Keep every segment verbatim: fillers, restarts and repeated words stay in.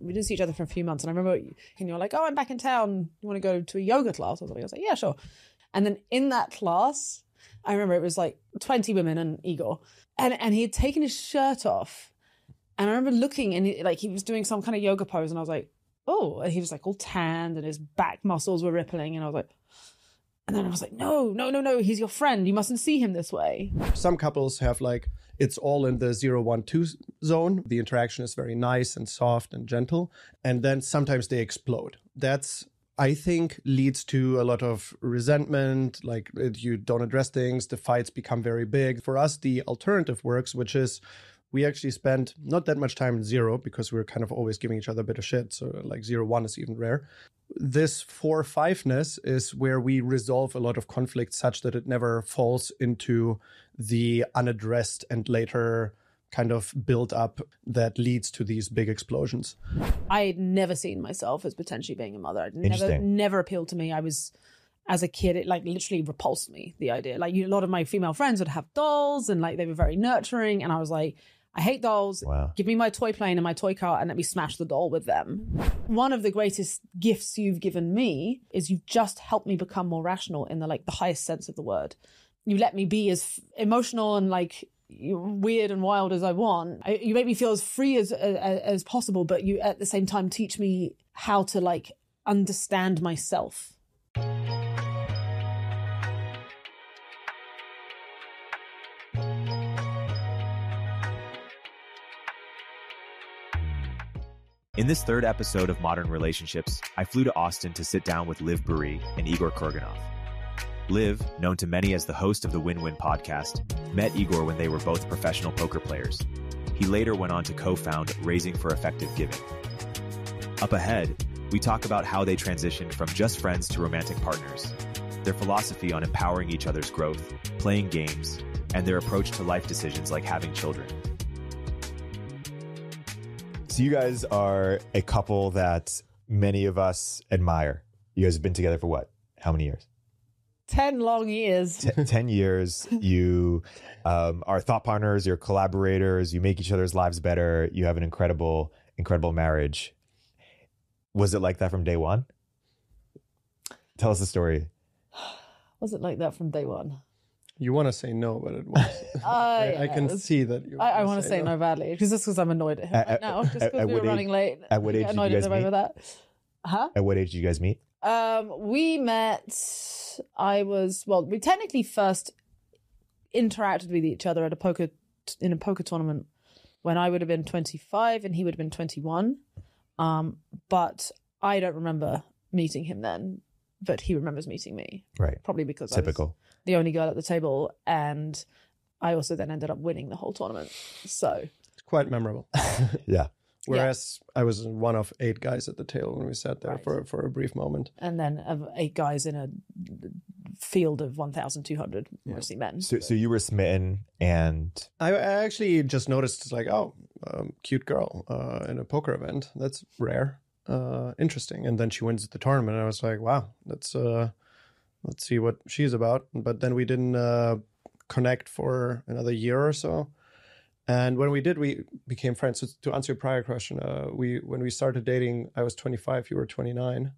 We didn't see each other for a few months. And I remember, and you were like, oh, I'm back in town. You want to go to a yoga class or something? I was like, yeah, sure. And then in that class, I remember it was like twenty women and Igor. And, and he had taken his shirt off. And I remember looking and he, like he was doing some kind of yoga pose. And I was like, oh, and he was like all tanned and his back muscles were rippling. And I was like, and then I was like, no, no, no, no, he's your friend. You mustn't see him this way. Some couples have like, it's all in the zero, one, two zone. The interaction is very nice and soft and gentle. And then sometimes they explode. That's, I think, leads to a lot of resentment. Like you don't address things, the fights become very big. For us, the alternative works, which is we actually spend not that much time in zero because we're kind of always giving each other a bit of shit. So like zero, one is even rare. This four, five-ness is where we resolve a lot of conflict such that it never falls into the unaddressed and later kind of build up that leads to these big explosions. I'd never seen myself as potentially being a mother. It never, never appealed to me. I was, as a kid, it like literally repulsed me, the idea. Like you, a lot of my female friends would have dolls and like they were very nurturing. And I was like, I hate dolls. Wow. Give me my toy plane and my toy car and let me smash the doll with them. One of the greatest gifts you've given me is you've just helped me become more rational in the like the highest sense of the word. You let me be as emotional and like weird and wild as I want. I, you make me feel as free as, as as possible, but you at the same time teach me how to like understand myself. In this third episode of Modern Relationships, I flew to Austin to sit down with Liv Boeri and Igor Kurganov. Liv, known to many as the host of the Win-Win podcast, met Igor when they were both professional poker players. He later went on to co-found Raising for Effective Giving. Up ahead, we talk about how they transitioned from just friends to romantic partners, their philosophy on empowering each other's growth, playing games, and their approach to life decisions like having children. So you guys are a couple that many of us admire. You guys have been together for what? How many years? Ten long years. T- ten years. You um, are thought partners, you're collaborators, you make each other's lives better. You have an incredible, incredible marriage. Was it like that from day one? Tell us the story. Was it like that from day one? You want to say no, but it was. Uh, I, yeah, I can was, see that you I, I want to say, say no. no badly, because just because I'm annoyed at him at, right now, just because we were age, running late. At what age did you guys meet? That. Huh? At what age did you guys meet? Um, we met, I was, well, we technically first interacted with each other at a poker, in a poker tournament when I would have been twenty-five and he would have been twenty-one. Um, but I don't remember meeting him then, but he remembers meeting me. Right. Probably because Typical. I was the only girl at the table, and I also then ended up winning the whole tournament. So it's quite memorable. Yeah. Whereas yeah. I was one of eight guys at the table when we sat there right. for for a brief moment. And then of eight guys in a field of one thousand two hundred, yeah. mostly men. So, so you were smitten, and I, I actually just noticed, it's like, oh, um, cute girl uh, in a poker event. That's rare. Uh, interesting. And then she wins the tournament. And I was like, wow, that's uh, let's see what she's about. But then we didn't uh, connect for another year or so. And when we did, we became friends. So to answer your prior question, uh, we when we started dating, I was twenty-five, you were twenty-nine.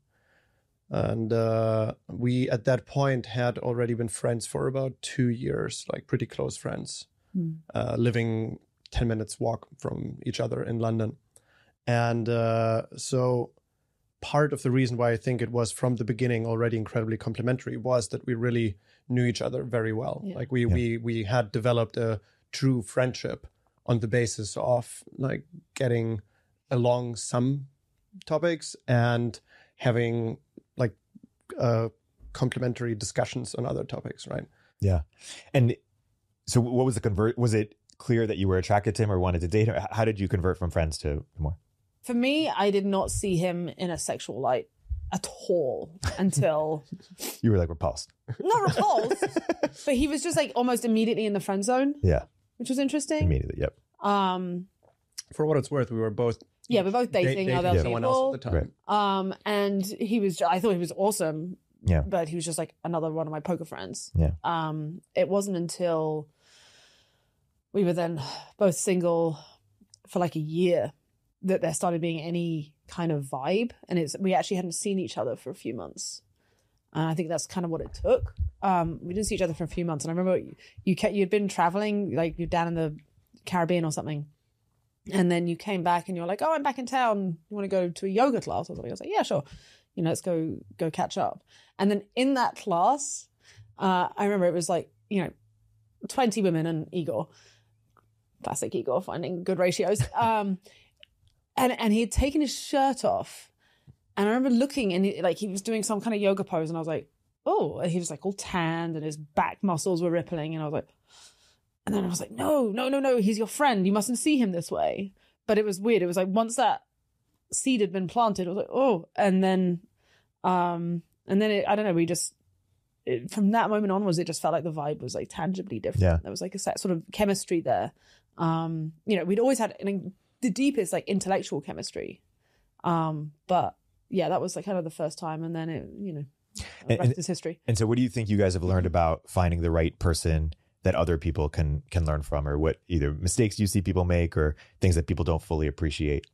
And uh, we, at that point, had already been friends for about two years, like pretty close friends, mm. uh, living ten minutes walk from each other in London. And uh, so part of the reason why I think it was from the beginning already incredibly complimentary was that we really knew each other very well. Yeah. Like we, yeah. we we had developed a true friendship on the basis of like getting along some topics and having like uh, complementary discussions on other topics, right? Yeah. And so what was the convert? Was it clear that you were attracted to him or wanted to date him? How did you convert from friends to more? For me, I did not see him in a sexual light at all until... You were like repulsed. Not repulsed, but he was just like almost immediately in the friend zone. Yeah. Which was interesting. Immediately, yep. Um, For what it's worth, we were both... Yeah, we're both dating, dating other someone people. else at the time. Right. Um, and he was, I thought he was awesome. Yeah. But he was just like another one of my poker friends. Yeah. Um, it wasn't until we were then both single for like a year that there started being any kind of vibe, and it's we actually hadn't seen each other for a few months, and I think that's kind of what it took. Um, we didn't see each other for a few months, and I remember you you you'd been traveling, like you're down in the Caribbean or something, and then you came back and you're like, oh, I'm back in town. You want to go to a yoga class or something? I was like, yeah, sure. You know, let's go go catch up. And then in that class, uh, I remember it was like, you know, twenty women and Igor, classic Igor, finding good ratios. Um, and and he had taken his shirt off, and I remember looking, and he, like he was doing some kind of yoga pose, and I was like, oh, and he was like all tanned, and his back muscles were rippling, and I was like. And then I was like, no, no, no, no, he's your friend. You mustn't see him this way. But it was weird. It was like once that seed had been planted, I was like, oh. And then, um, and then it, I don't know, we just, it, from that moment onwards, it just felt like the vibe was like tangibly different. Yeah. There was like a set sort of chemistry there. Um, you know, we'd always had an, the deepest like intellectual chemistry. Um, but yeah, that was like kind of the first time. And then it, you know, the rest and, is history. And so what do you think you guys have learned about finding the right person that other people can can learn from, or what either mistakes you see people make or things that people don't fully appreciate?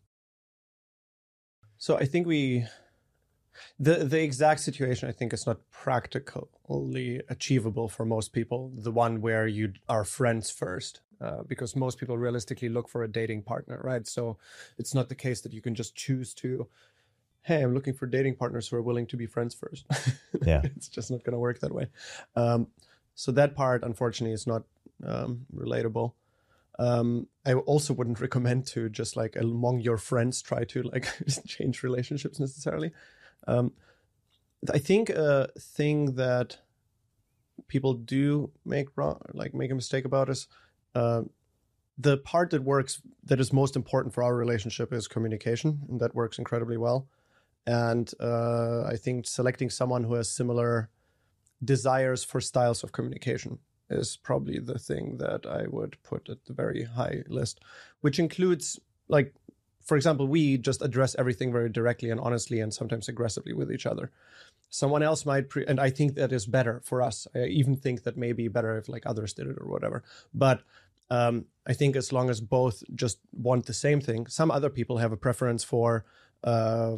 So I think we, the the exact situation I think is not practically achievable for most people. The one where you are friends first, uh, because most people realistically look for a dating partner, right? So it's not the case that you can just choose to, hey, I'm looking for dating partners who are willing to be friends first. Yeah, it's just not going to work that way. Um, So that part, unfortunately, is not um, relatable. Um, I also wouldn't recommend to just like among your friends try to like change relationships necessarily. Um, I think a thing that people do make wrong, like make a mistake about is uh, the part that works, that is most important for our relationship is communication, and that works incredibly well. And uh, I think selecting someone who has similar desires for styles of communication is probably the thing that I would put at the very high list, which includes, like, for example, we just address everything very directly and honestly and sometimes aggressively with each other. Someone else might, pre- and I think that is better for us. I even think that may be better if like others did it or whatever. But um, I think as long as both just want the same thing, some other people have a preference for uh,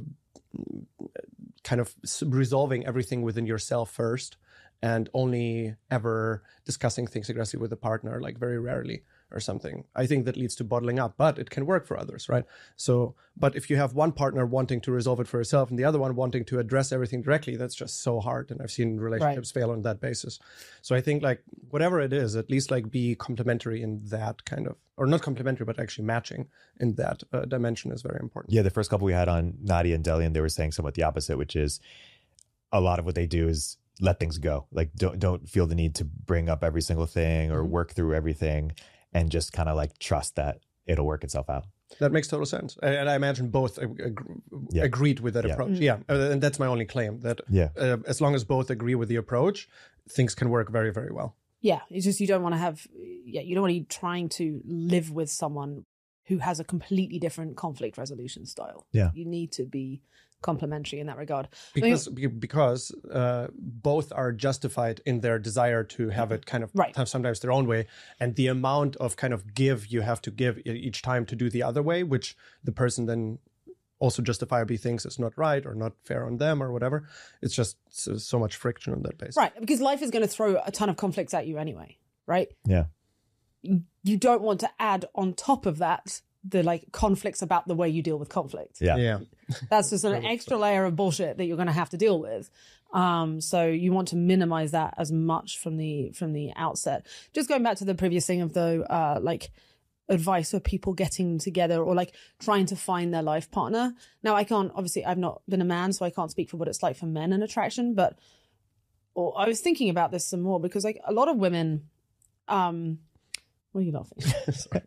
kind of resolving everything within yourself first, and only ever discussing things aggressively with a partner, like very rarely or something. I think that leads to bottling up, but it can work for others, right? So, but if you have one partner wanting to resolve it for herself and the other one wanting to address everything directly, that's just so hard. And I've seen relationships right. fail on that basis. So I think like whatever it is, at least like be complementary in that kind of, or not complementary, but actually matching in that uh, dimension is very important. Yeah, the first couple we had on, Nadia and Delian, they were saying somewhat the opposite, which is a lot of what they do is let things go. Like don't don't feel the need to bring up every single thing or mm-hmm. work through everything, and just kind of like trust that it'll work itself out. That makes total sense. And I imagine both ag- yeah. agreed with that yeah. approach. Mm-hmm. Yeah. And that's my only claim, that yeah. uh, as long as both agree with the approach, things can work very, very well. Yeah. It's just, you don't want to have, yeah, you don't want to be trying to live with someone who has a completely different conflict resolution style. Yeah. You need to be complementary in that regard. Because I mean, because uh, both are justified in their desire to have it kind of right. have sometimes their own way, and the amount of kind of give you have to give each time to do the other way, which the person then also justifiably thinks is not right or not fair on them or whatever. It's just so, so much friction on that basis. Right, because life is going to throw a ton of conflicts at you anyway, right? Yeah. You don't want to add on top of that the like conflicts about the way you deal with conflict. Yeah. Yeah. That's just an extra layer of bullshit that you're going to have to deal with. Um, so you want to minimize that as much from the from the outset. Just going back to the previous thing of the uh, like advice for people getting together or like trying to find their life partner. Now, I can't, obviously, I've not been a man, so I can't speak for what it's like for men in attraction. But or I was thinking about this some more because like a lot of women, um, what are you laughing? Sorry.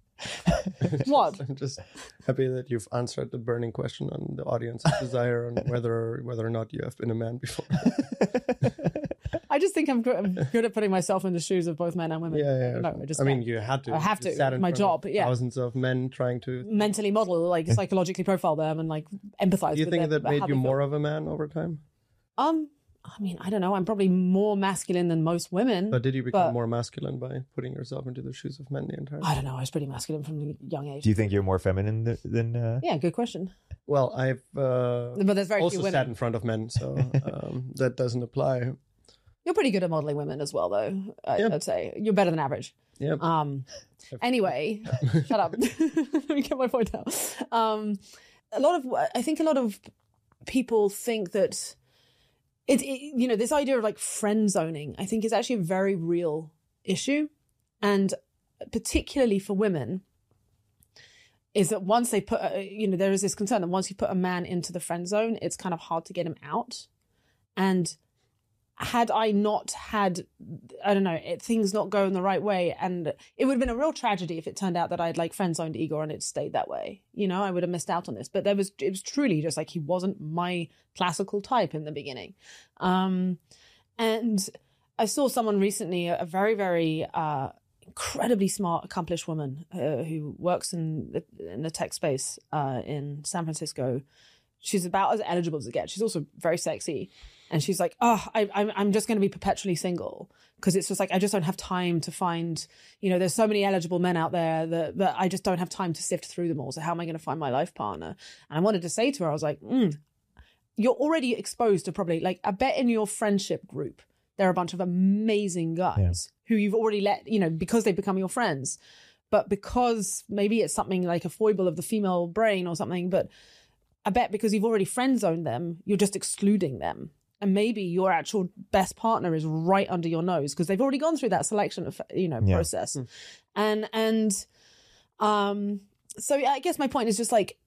What? I'm just happy that you've answered the burning question on the audience's desire on whether whether or not you have been a man before. I just think I'm good, I'm good at putting myself in the shoes of both men and women. Yeah, yeah. No, I just I mean, can't. you had to. I have You to. sat in My front job, of yeah. Thousands of men trying to. Mentally model, like psychologically profile them and like empathize Do you with think them, that made how you they more feel. of a man over time? Um, I mean, I don't know. I'm probably more masculine than most women. But did you become but- more masculine by putting yourself into the shoes of men the entire time? I don't know. I was pretty masculine from a young age. Do you think you're more feminine th- than? Uh... Yeah, good question. Well, I've uh, But there's very also few sat women. in front of men, so um, that doesn't apply. You're pretty good at modeling women as well, though. I, Yeah. I'd say you're better than average. Yeah. Um. Anyway, shut up. Let me get my point out. Um, a lot of I think a lot of people think that it, it you know this idea of like friend zoning I think is actually a very real issue, and particularly for women, is that once they put a, you know there is this concern that once you put a man into the friend zone, it's kind of hard to get him out. And had I not had, I don't know, it, things not going the right way, and it would have been a real tragedy if it turned out that I'd like friend zoned Igor and it stayed that way. You know, I would have missed out on this. But there was, it was truly just like he wasn't my classical type in the beginning. Um, and I saw someone recently, a very, very uh, incredibly smart, accomplished woman uh, who works in the, in the tech space uh, in San Francisco. She's about as eligible as it gets. She's also very sexy. And she's like, oh, I, I'm I'm just going to be perpetually single because it's just like, I just don't have time to find, you know, there's so many eligible men out there that, that I just don't have time to sift through them all. So how am I going to find my life partner? And I wanted to say to her, I was like, mm, you're already exposed to probably, like, I bet in your friendship group, there are a bunch of amazing guys yeah. who you've already let, you know, because they've become your friends. But because maybe it's something like a foible of the female brain or something, but I bet because you've already friend zoned them, you're just excluding them. And maybe your actual best partner is right under your nose because they've already gone through that selection of, you know, yeah. process. Mm. And, and, um, so I guess my point is just like,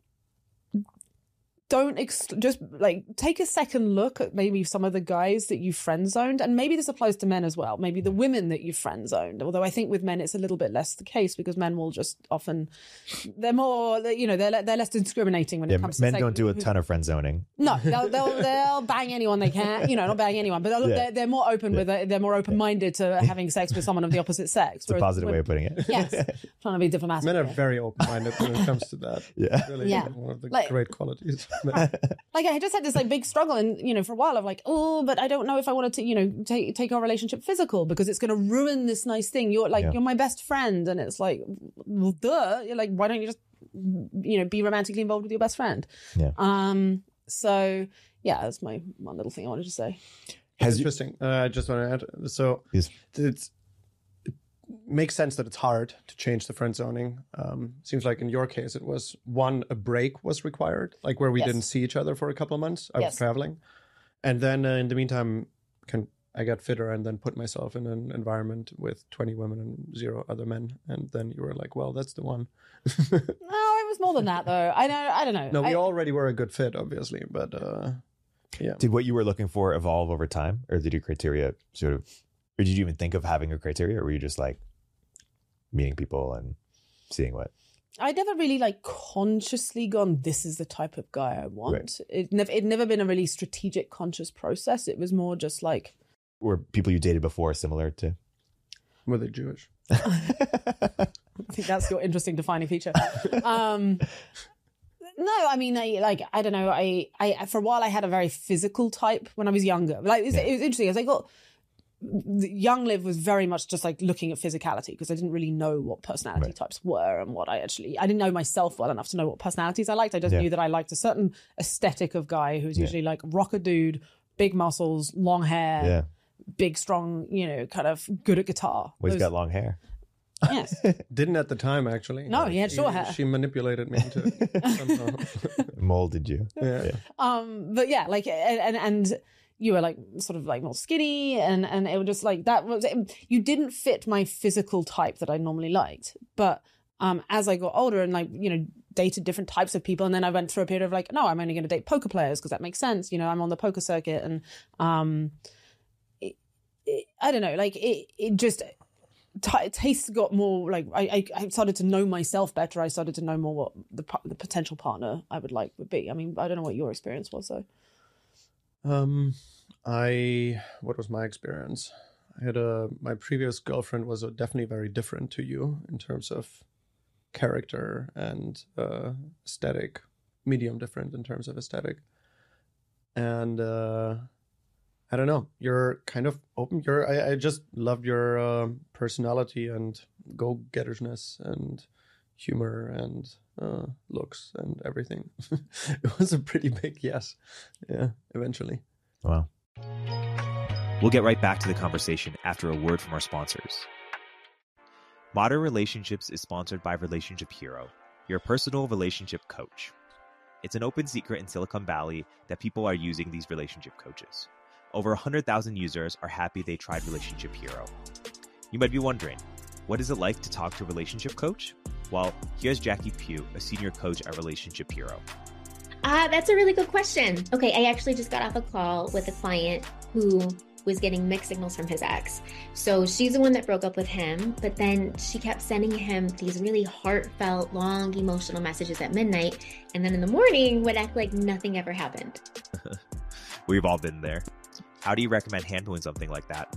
don't ex- just like take a second look at maybe some of the guys that you friend zoned, and maybe this applies to men as well. Maybe the women that you friend zoned. Although I think with men it's a little bit less the case because men will just often they're more you know they're they're less discriminating when yeah, it comes men to men don't do a ton of friend zoning. No, they'll they'll, they'll bang anyone they can. You know, not bang anyone, but yeah. they're they're more open yeah. with it. They're more open minded to having sex with someone of the opposite sex. It's a positive when, way of putting it. Yes, trying to be diplomatic. Men are very open minded when it comes to that. Yeah, really yeah. one of the like, great qualities. Like I just had this like big struggle, and you know, for a while of like, oh, but I don't know if I wanted to, you know, take take our relationship physical because it's going to ruin this nice thing. You're like, yeah. you're my best friend, and it's like, well, duh. You're like, why don't you just, you know, be romantically involved with your best friend? Yeah. Um. So yeah, that's my one little thing I wanted to say. Has Interesting. Uh, I just want to add. So yes. it's. Makes sense that it's hard to change the friend zoning. Um, seems like in your case, it was one, a break was required, like where we yes. didn't see each other for a couple of months. I yes. was traveling. And then uh, in the meantime, can I got fitter and then put myself in an environment with twenty women and zero other men. And then you were like, well, that's the one. No, it was more than that, though. I know. I don't know. No, we I, already were a good fit, obviously. But uh, yeah. Did what you were looking for evolve over time? Or did your criteria sort of, or did you even think of having a criteria? Or were you just like, meeting people and seeing what? I never really like consciously gone, this is the type of guy I want. Right. It never, it never been a really strategic, conscious process. It was more just like. Were people you dated before similar to? Were they Jewish? I think that's your interesting defining feature. Um, no, I mean, I, like, I don't know. I, I, for a while I had a very physical type when I was younger. Like, it was, yeah. it was interesting. As I got, young Liv was very much just like looking at physicality because I didn't really know what personality right. types were and what I actually I didn't know myself well enough to know what personalities I liked. I just yeah. knew that I liked a certain aesthetic of guy who's usually yeah. like rocker dude, big muscles, long hair, yeah. big strong, you know, kind of good at guitar. Well, he's Those... got long hair. Yes. Didn't at the time actually. No, he had short hair. She manipulated me into it somehow. Molded you. Yeah. yeah. Um, but yeah, like and and you were like sort of like more skinny and, and it was just like that was, you didn't fit my physical type that I normally liked. But um, as I got older and like, you know, dated different types of people. And then I went through a period of like, no, I'm only going to date poker players because that makes sense. You know, I'm on the poker circuit and um, it, it, I don't know, like it, it just, t- tastes got more like, I, I, I started to know myself better. I started to know more what the, the potential partner I would like would be. I mean, I don't know what your experience was though. Um, I, what was my experience? I had a, my previous girlfriend was a, definitely very different to you in terms of character and uh, aesthetic, medium different in terms of aesthetic. And uh, I don't know. You're kind of open. You're. I, I just loved your uh, personality and go-gettersness and humor and uh, looks and everything. It was a pretty big yes. Yeah. Eventually. Wow. We'll get right back to the conversation after a word from our sponsors. Modern Relationships is sponsored by Relationship Hero, your personal relationship coach. It's an open secret in Silicon Valley that people are using these relationship coaches. Over one hundred thousand users are happy they tried Relationship Hero. You might be wondering, what is it like to talk to a relationship coach? Well, here's Jackie Pugh, a senior coach at Relationship Hero. Uh, that's a really good question. Okay, I actually just got off a call with a client who was getting mixed signals from his ex. So she's the one that broke up with him, but then she kept sending him these really heartfelt, long, emotional messages at midnight. And then in the morning would act like nothing ever happened. We've all been there. How do you recommend handling something like that?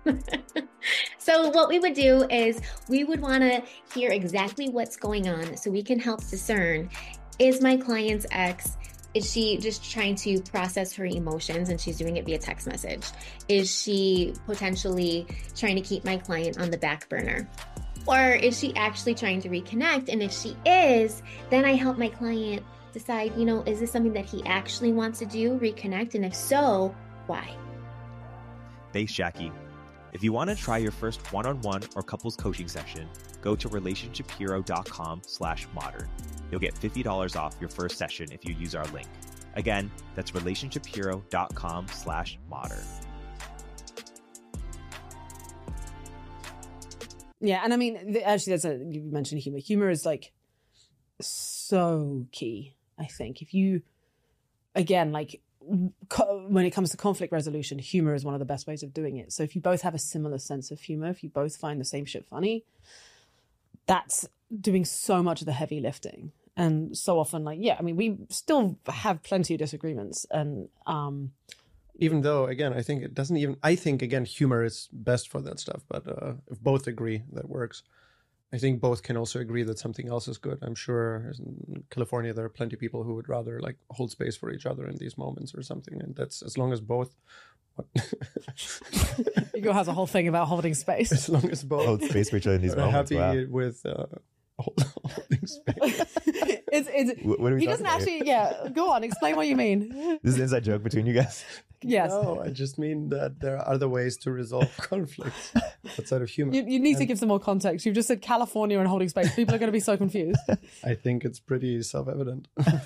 So what we would do is we would want to hear exactly what's going on so we can help discern, is my client's ex, is she just trying to process her emotions and she's doing it via text message? Is she potentially trying to keep my client on the back burner? Or is she actually trying to reconnect? And if she is, then I help my client decide, you know, is this something that he actually wants to do, reconnect? And if so, why? Thanks, Jackie. If you want to try your first one-on-one or couples coaching session, go to relationshiphero.com slash modern. You'll get fifty dollars off your first session if you use our link. Again, that's relationshiphero.com slash modern. Yeah, and I mean, actually, that's a, you mentioned humor. Humor is like so key, I think. If you, again, like co- when it comes to conflict resolution, humor is one of the best ways of doing it. So if you both have a similar sense of humor, if you both find the same shit funny, that's doing so much of the heavy lifting. And so often, like, yeah, I mean, we still have plenty of disagreements. And um, even though, again, I think it doesn't even, I think, again, humor is best for that stuff. But uh, if both agree, that works. I think both can also agree that something else is good. I'm sure in California, there are plenty of people who would rather like hold space for each other in these moments or something. And that's as long as both. Igor has a whole thing about holding space. As long as both hold space for each other in these are moments. happy Wow. with uh, holding space. it's, it's, What, what are we he talking doesn't about actually, yeah, go on, explain what you mean. here? This is an inside joke between you guys. Yes. No, I just mean that there are other ways to resolve conflicts outside of humor. You, you need to And give some more context. You've just said California and holding space. People are going to be so confused. I think it's pretty self-evident.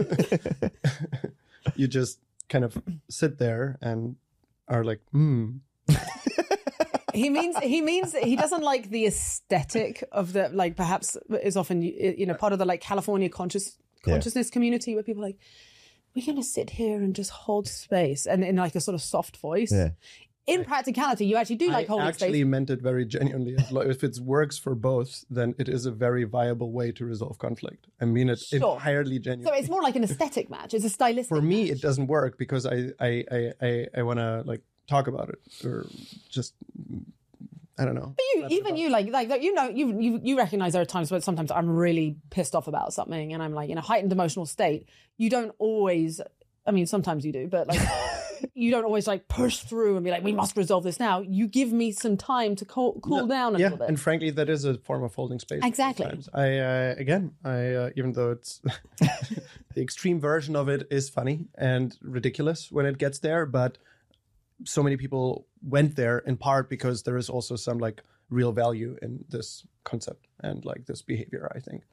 You just kind of sit there and are like, hmm. He means he means he doesn't like the aesthetic of the, like, perhaps is often, you know, part of the like California conscious consciousness yeah. community where people are like, we're going to sit here and just hold space, and in like a sort of soft voice. Yeah. In practicality, you actually do like holding space. I actually meant it very genuinely. If it works for both, then it is a very viable way to resolve conflict. I mean it sure. entirely genuinely. So it's more like an aesthetic match. It's a stylistic For me, match. It doesn't work because I I I I, I want to like talk about it or just I don't know. But you, even you, like, like you know, you you you recognize there are times where sometimes I'm really pissed off about something, and I'm like in a heightened emotional state. You don't always. I mean, sometimes you do, but like. You don't always like push through and be like, we must resolve this now. You give me some time to cool, cool no, down a yeah, little bit. And frankly, that is a form of holding space. Exactly. Sometimes. I, uh, again, I, uh, even though it's the extreme version of it is funny and ridiculous when it gets there, but so many people went there in part because there is also some like real value in this concept and like this behavior, I think.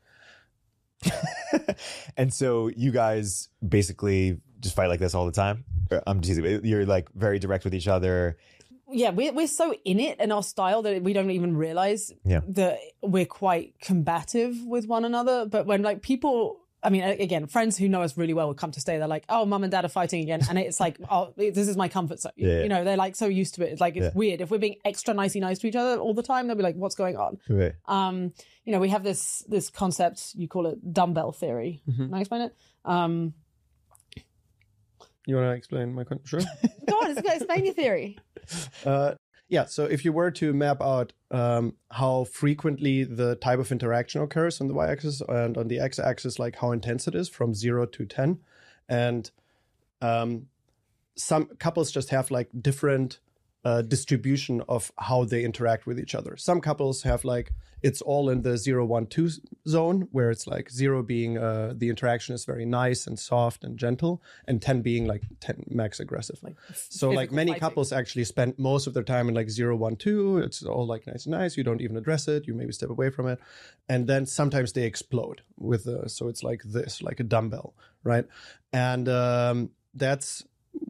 And so you guys basically just fight like this all the time? I'm just, you're like very direct with each other. Yeah, we're, we're so in it in our style that we don't even realize yeah. that we're quite combative with one another. But when like people, I mean, again, friends who know us really well will come to stay. They're like, oh, mum and dad are fighting again. And it's like, oh, this is my comfort zone. Yeah. You know, they're like so used to it. It's like, it's yeah. weird. If we're being extra nicey nice to each other all the time, they'll be like, what's going on? Right. Um, you know, we have this this concept, you call it dumbbell theory. Mm-hmm. Can I explain it? Um, you want to explain my con- sure? Go on, explain your theory. Uh, yeah, so if you were to map out um, how frequently the type of interaction occurs on the y-axis and on the x-axis, like how intense it is from zero to ten, and um, some couples just have like different uh, distribution of how they interact with each other. Some couples have like, it's all in the zero, one, two zone, where it's like zero being uh, the interaction is very nice and soft and gentle, and ten being like ten max aggressive. Like, so like many fighting. couples actually spend most of their time in like zero, one, two. It's all like nice and nice. You don't even address it. You maybe step away from it. And then sometimes they explode with the, so it's like this, like a dumbbell, right? And um, that's,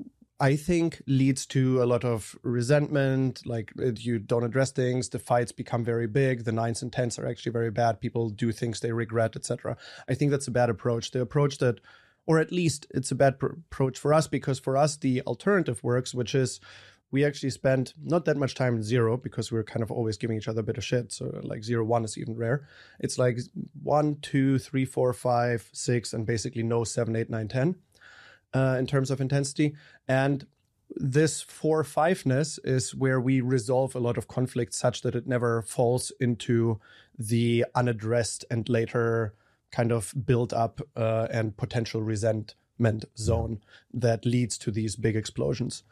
I think, leads to a lot of resentment. Like you don't address things, the fights become very big. The nines and tens are actually very bad. People do things they regret, et cetera. I think that's a bad approach. The approach that, or at least it's a bad pr- approach for us, because for us the alternative works, which is we actually spend not that much time in zero because we're kind of always giving each other a bit of shit. So like zero, one is even rare. It's like one, two, three, four, five, six, and basically no seven, eight, nine, ten. Uh, in terms of intensity. And this four five-ness is where we resolve a lot of conflict such that it never falls into the unaddressed and later kind of build up uh, and potential resentment zone that leads to these big explosions.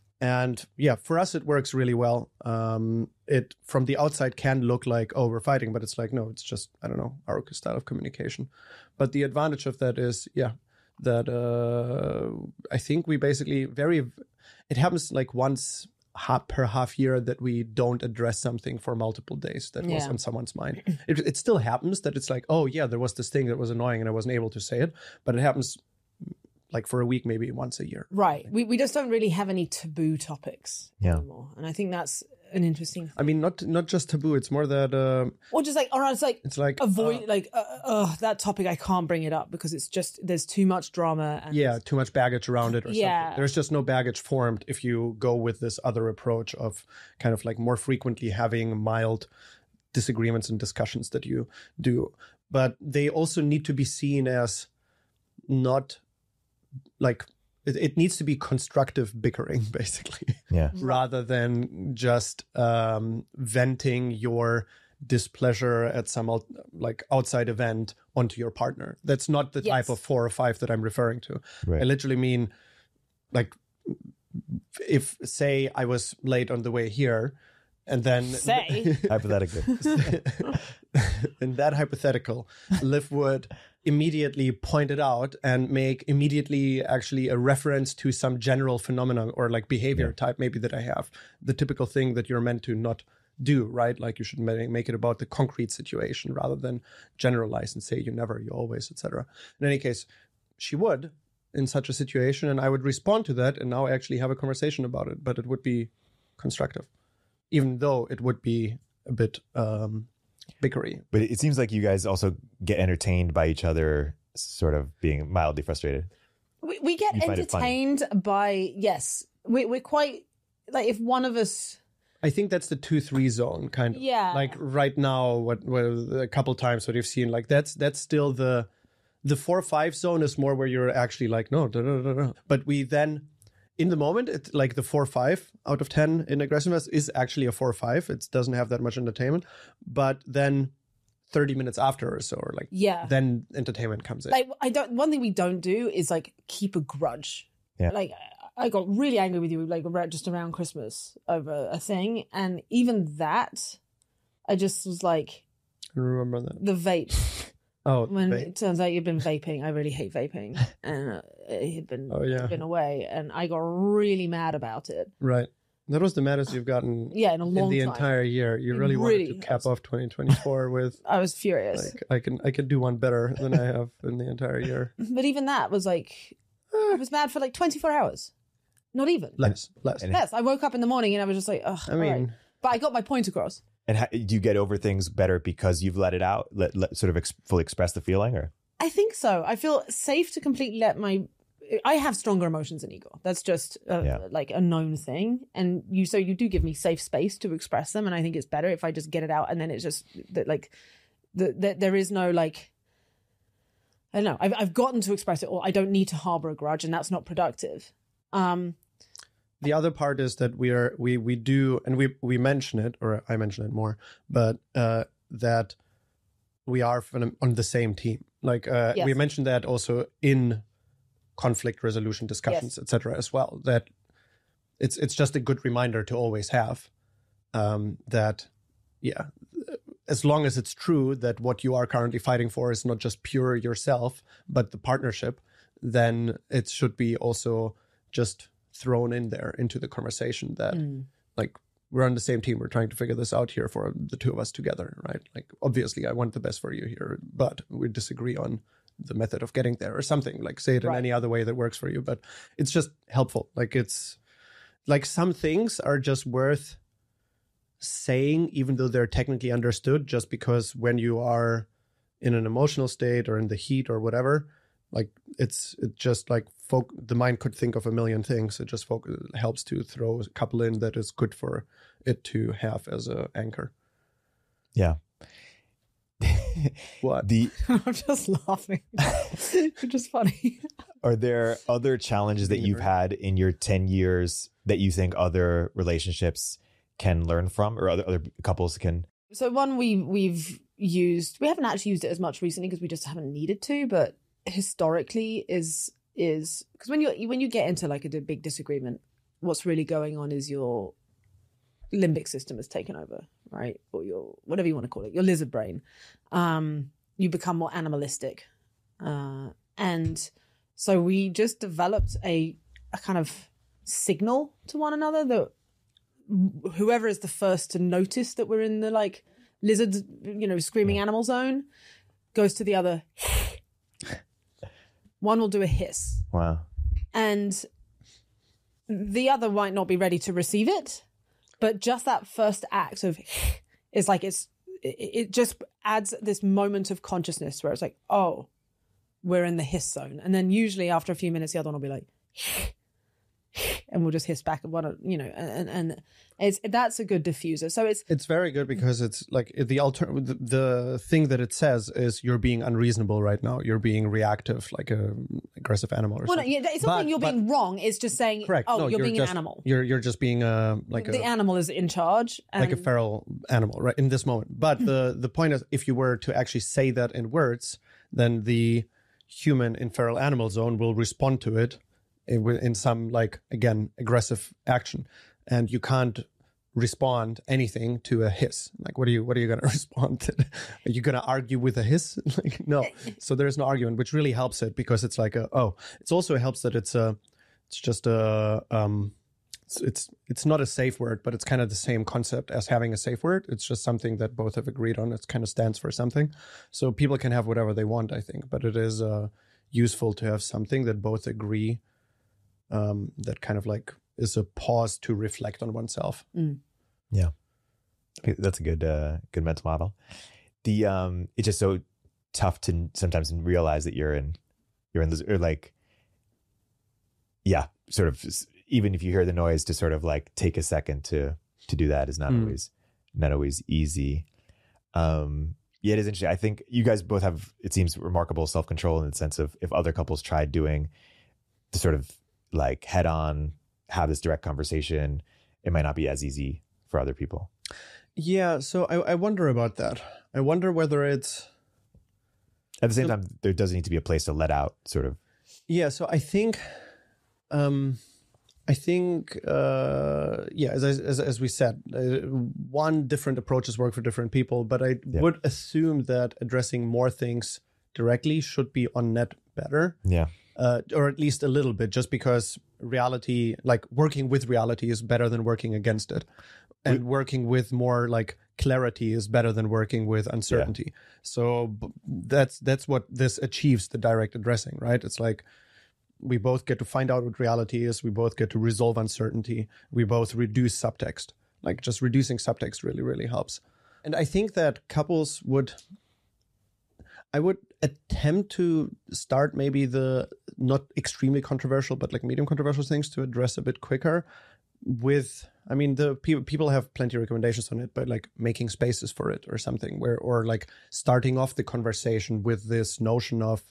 And yeah, for us, it works really well. Um, it from the outside can look like, oh, we're fighting, but it's like, no, it's just, I don't know, our style of communication. But the advantage of that is, yeah, that uh, I think we basically very, it happens like once half, per half year that we don't address something for multiple days that was Yeah. on someone's mind. It, it still happens that it's like, oh yeah, there was this thing that was annoying and I wasn't able to say it, but it happens like for a week, maybe once a year. Right. We we just don't really have any taboo topics Yeah. anymore. And I think that's an interesting thing. I mean, not not just taboo. It's more that uh, Or just like, or it's like, it's like avoid, uh, like, uh, uh, that topic, I can't bring it up because it's just, there's too much drama. And yeah, too much baggage around it or Yeah. something. There's just no baggage formed if you go with this other approach of kind of like more frequently having mild disagreements and discussions that you do. But they also need to be seen as not like, it, it needs to be constructive bickering, basically. Yeah. Rather than just um, venting your displeasure at some out, like outside event onto your partner. That's not the Yes. type of four or five that I'm referring to. Right. I literally mean, like, if say I was late on the way here, and then Say. Hypothetically. in that hypothetical, Liv would immediately point it out and make immediately actually a reference to some general phenomenon or like behavior Yeah. type maybe that I have. The typical thing that you're meant to not do, right? Like you should ma- make it about the concrete situation rather than generalize and say you never, you always, et cetera. In any case, she would in such a situation, and I would respond to that and now actually have a conversation about it, but it would be constructive, even though it would be a bit um, bickery. But it seems like you guys also get entertained by each other, sort of being mildly frustrated. We, we get You find it funny. entertained by, yes, we, we're quite, like, if one of us, I think that's the two three zone kind of. Yeah. Like right now, what, what a couple times what you've seen, like that's that's still the the four five zone is more where you're actually like no, da, da, da, da. But we then in the moment, it's like the four five out of ten in aggressiveness is actually a four five. It doesn't have that much entertainment, but then thirty minutes after or so, or like yeah. then entertainment comes in. Like, I don't, one thing we don't do is like keep a grudge. Yeah. Like, I got really angry with you, like, around- just around Christmas over a thing. And even that, I just was like, I remember that. the vape. Oh, When vape. it turns out you've been vaping, I really hate vaping, and uh, it had been Oh, yeah. been away, and I got really mad about it. Right. That was the maddest you've gotten Yeah, in a long in the time. entire year. You It really, really wanted to cap was. off twenty twenty-four with I was furious. like I can I can do one better than I have in the entire year. But even that was like, I was mad for like twenty-four hours. Not even. Less, less. And- Yes, I woke up in the morning and I was just like, ugh. I all right. mean, But I got my point across. And how, do you get over things better because you've let it out, let, let sort of ex- fully express the feeling, or? I think so. I feel safe to completely let my. I have stronger emotions than Igor. That's just a, Yeah. like a known thing, and you. So you do give me safe space to express them, and I think it's better if I just get it out, and then it's just that like, the, the, there is no like. I don't know. I've I've gotten to express it all. I don't need to harbor a grudge, and that's not productive. Um, the other part is that we are we we do and we we mention it, or I mention it more, but uh, that we are from, on the same team. Like uh, Yes. we mentioned that also in conflict resolution discussions, yes. et cetera as well. That it's it's just a good reminder to always have um, that, yeah, as long as it's true that what you are currently fighting for is not just pure yourself, but the partnership, then it should be also just thrown in there into the conversation that mm. like, we're on the same team. We're trying to figure this out here for the two of us together, right? Like, obviously, I want the best for you here, but we disagree on the method of getting there or something. Like, say it in right. any other way that works for you. But it's just helpful. Like, it's like some things are just worth saying, even though they're technically understood, just because when you are in an emotional state or in the heat or whatever, like it's it just like folk, the mind could think of a million things. It just folk, it helps to throw a couple in that is good for it to have as an anchor. Yeah. What? The I'm just laughing. It's just funny. Are there other challenges that you've had in your ten years that you think other relationships can learn from, or other other couples can? So one we we've used, we haven't actually used it as much recently because we just haven't needed to, but historically is is because when you when you get into like a big disagreement, what's really going on is your limbic system has taken over, right? Or your whatever you want to call it, your lizard brain. Um, you become more animalistic, uh, and so we just developed a a kind of signal to one another that whoever is the first to notice that we're in the like lizard, you know, screaming animal zone, goes to the other. One will do a hiss. Wow. And the other might not be ready to receive it, but just that first act of is like it's it just adds this moment of consciousness where it's like, oh, we're in the hiss zone. And then usually after a few minutes, the other one will be like, and we'll just hiss back at one, you know, and and it's that's a good diffuser. So it's it's very good because it's like the alter the, the thing that it says is you're being unreasonable right now. You're being reactive, like a aggressive animal. Or well, something. No, it's not but, saying you're but, being wrong. It's just saying, correct. oh, no, you're, you're being just, an animal. You're you're just being a like the a, animal is in charge, and... like a feral animal, right? In this moment, but the the point is, if you were to actually say that in words, then the human in feral animal zone will respond to it in some, like, again, aggressive action, and you can't respond anything to a hiss. Like, what are you what are you going to respond to? Are you going to argue with a hiss? Like, no. So there's no argument, which really helps it, because it's like a, oh, it's also helps that it's a it's just a um it's, it's it's not a safe word, but it's kind of the same concept as having a safe word. It's just something that both have agreed on. It kind of stands for something, so people can have whatever they want, I think, but it is uh useful to have something that both agree. Um, that kind of like is a pause to reflect on oneself. Mm. Yeah, that's a good, uh, good mental model. The um, it's just so tough to sometimes realize that you're in, you're in this, or like, yeah, sort of. Even if you hear the noise, to sort of like take a second to to do that is not mm. always not always easy. Um, yeah, it is interesting. I think you guys both have, it seems, remarkable self control in the sense of if other couples tried doing the sort of like head on, have this direct conversation, it might not be as easy for other people. Yeah. So I, I wonder about that. I wonder whether it's at the same time, there does need to be a place to let out sort of. Yeah. So I think, um, I think, uh, yeah, as, as, as we said, uh, one, different approaches work for different people, but I yeah. would assume that addressing more things directly should be on net better. Yeah. Uh, or at least a little bit, just because reality, like working with reality is better than working against it. And we, working with more like clarity is better than working with uncertainty. Yeah. So b- that's that's what this achieves, the direct addressing, right? It's like we both get to find out what reality is. We both get to resolve uncertainty. We both reduce subtext. Like just reducing subtext really, really helps. And I think that couples would... I would attempt to start maybe the not extremely controversial, but like medium controversial things to address a bit quicker with, I mean, the people people have plenty of recommendations on it, but like making spaces for it or something where, or like starting off the conversation with this notion of,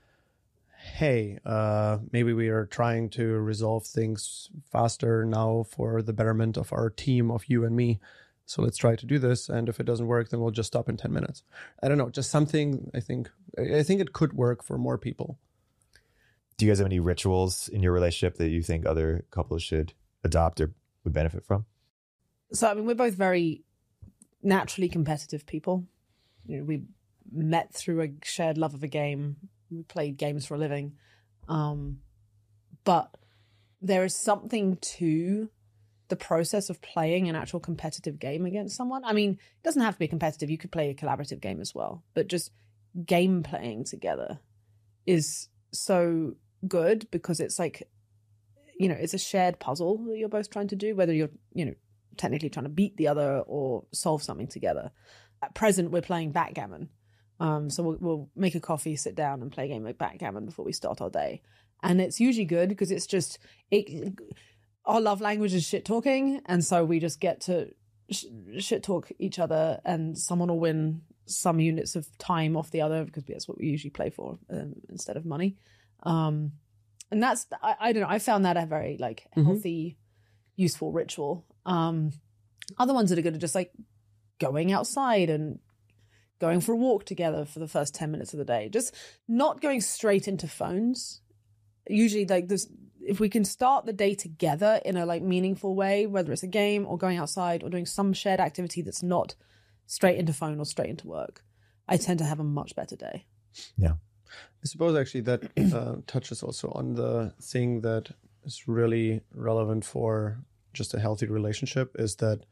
hey, uh, maybe we are trying to resolve things faster now for the betterment of our team, of you and me. So let's try to do this. And if it doesn't work, then we'll just stop in ten minutes. I don't know, just something, I think, I think it could work for more people. Do you guys have any rituals in your relationship that you think other couples should adopt or would benefit from? So, I mean, we're both very naturally competitive people. You know, we met through a shared love of a game. We played games for a living. Um, but there is something to the process of playing an actual competitive game against someone. I mean, it doesn't have to be competitive. You could play a collaborative game as well. But just game playing together is so good because it's like, you know, it's a shared puzzle that you're both trying to do, whether you're, you know, technically trying to beat the other or solve something together. At present, we're playing backgammon. Um, so we'll, we'll make a coffee, sit down and play a game of backgammon before we start our day. And it's usually good because it's just, it, our love language is shit talking. And so we just get to sh- shit talk each other and someone will win some units of time off the other because that's what we usually play for um, instead of money. Um, and that's, I, I don't know, I found that a very like healthy, mm-hmm. useful ritual. Um, other ones that are good are just like going outside and going for a walk together for the first ten minutes of the day. Just not going straight into phones. Usually like this, if we can start the day together in a like meaningful way, whether it's a game or going outside or doing some shared activity that's not straight into phone or straight into work, I tend to have a much better day. Yeah. I suppose actually that uh, touches also on the thing that is really relevant for just a healthy relationship is that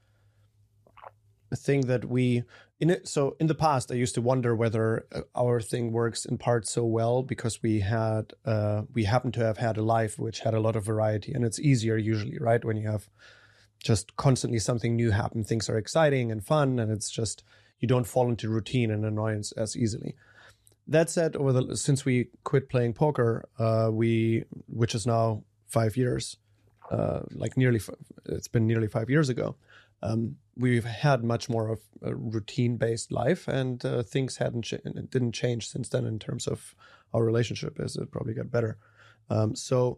a thing that we in it. So in the past, I used to wonder whether our thing works in part so well because we had uh, we happen to have had a life which had a lot of variety, and it's easier usually, right? When you have just constantly something new happen, things are exciting and fun, and it's just you don't fall into routine and annoyance as easily. That said, over the since we quit playing poker, uh, we which is now five years, uh, like nearly it's been nearly five years ago. Um, we've had much more of a routine-based life, and uh, things hadn't ch- didn't change since then in terms of our relationship. As it probably got better. Um, so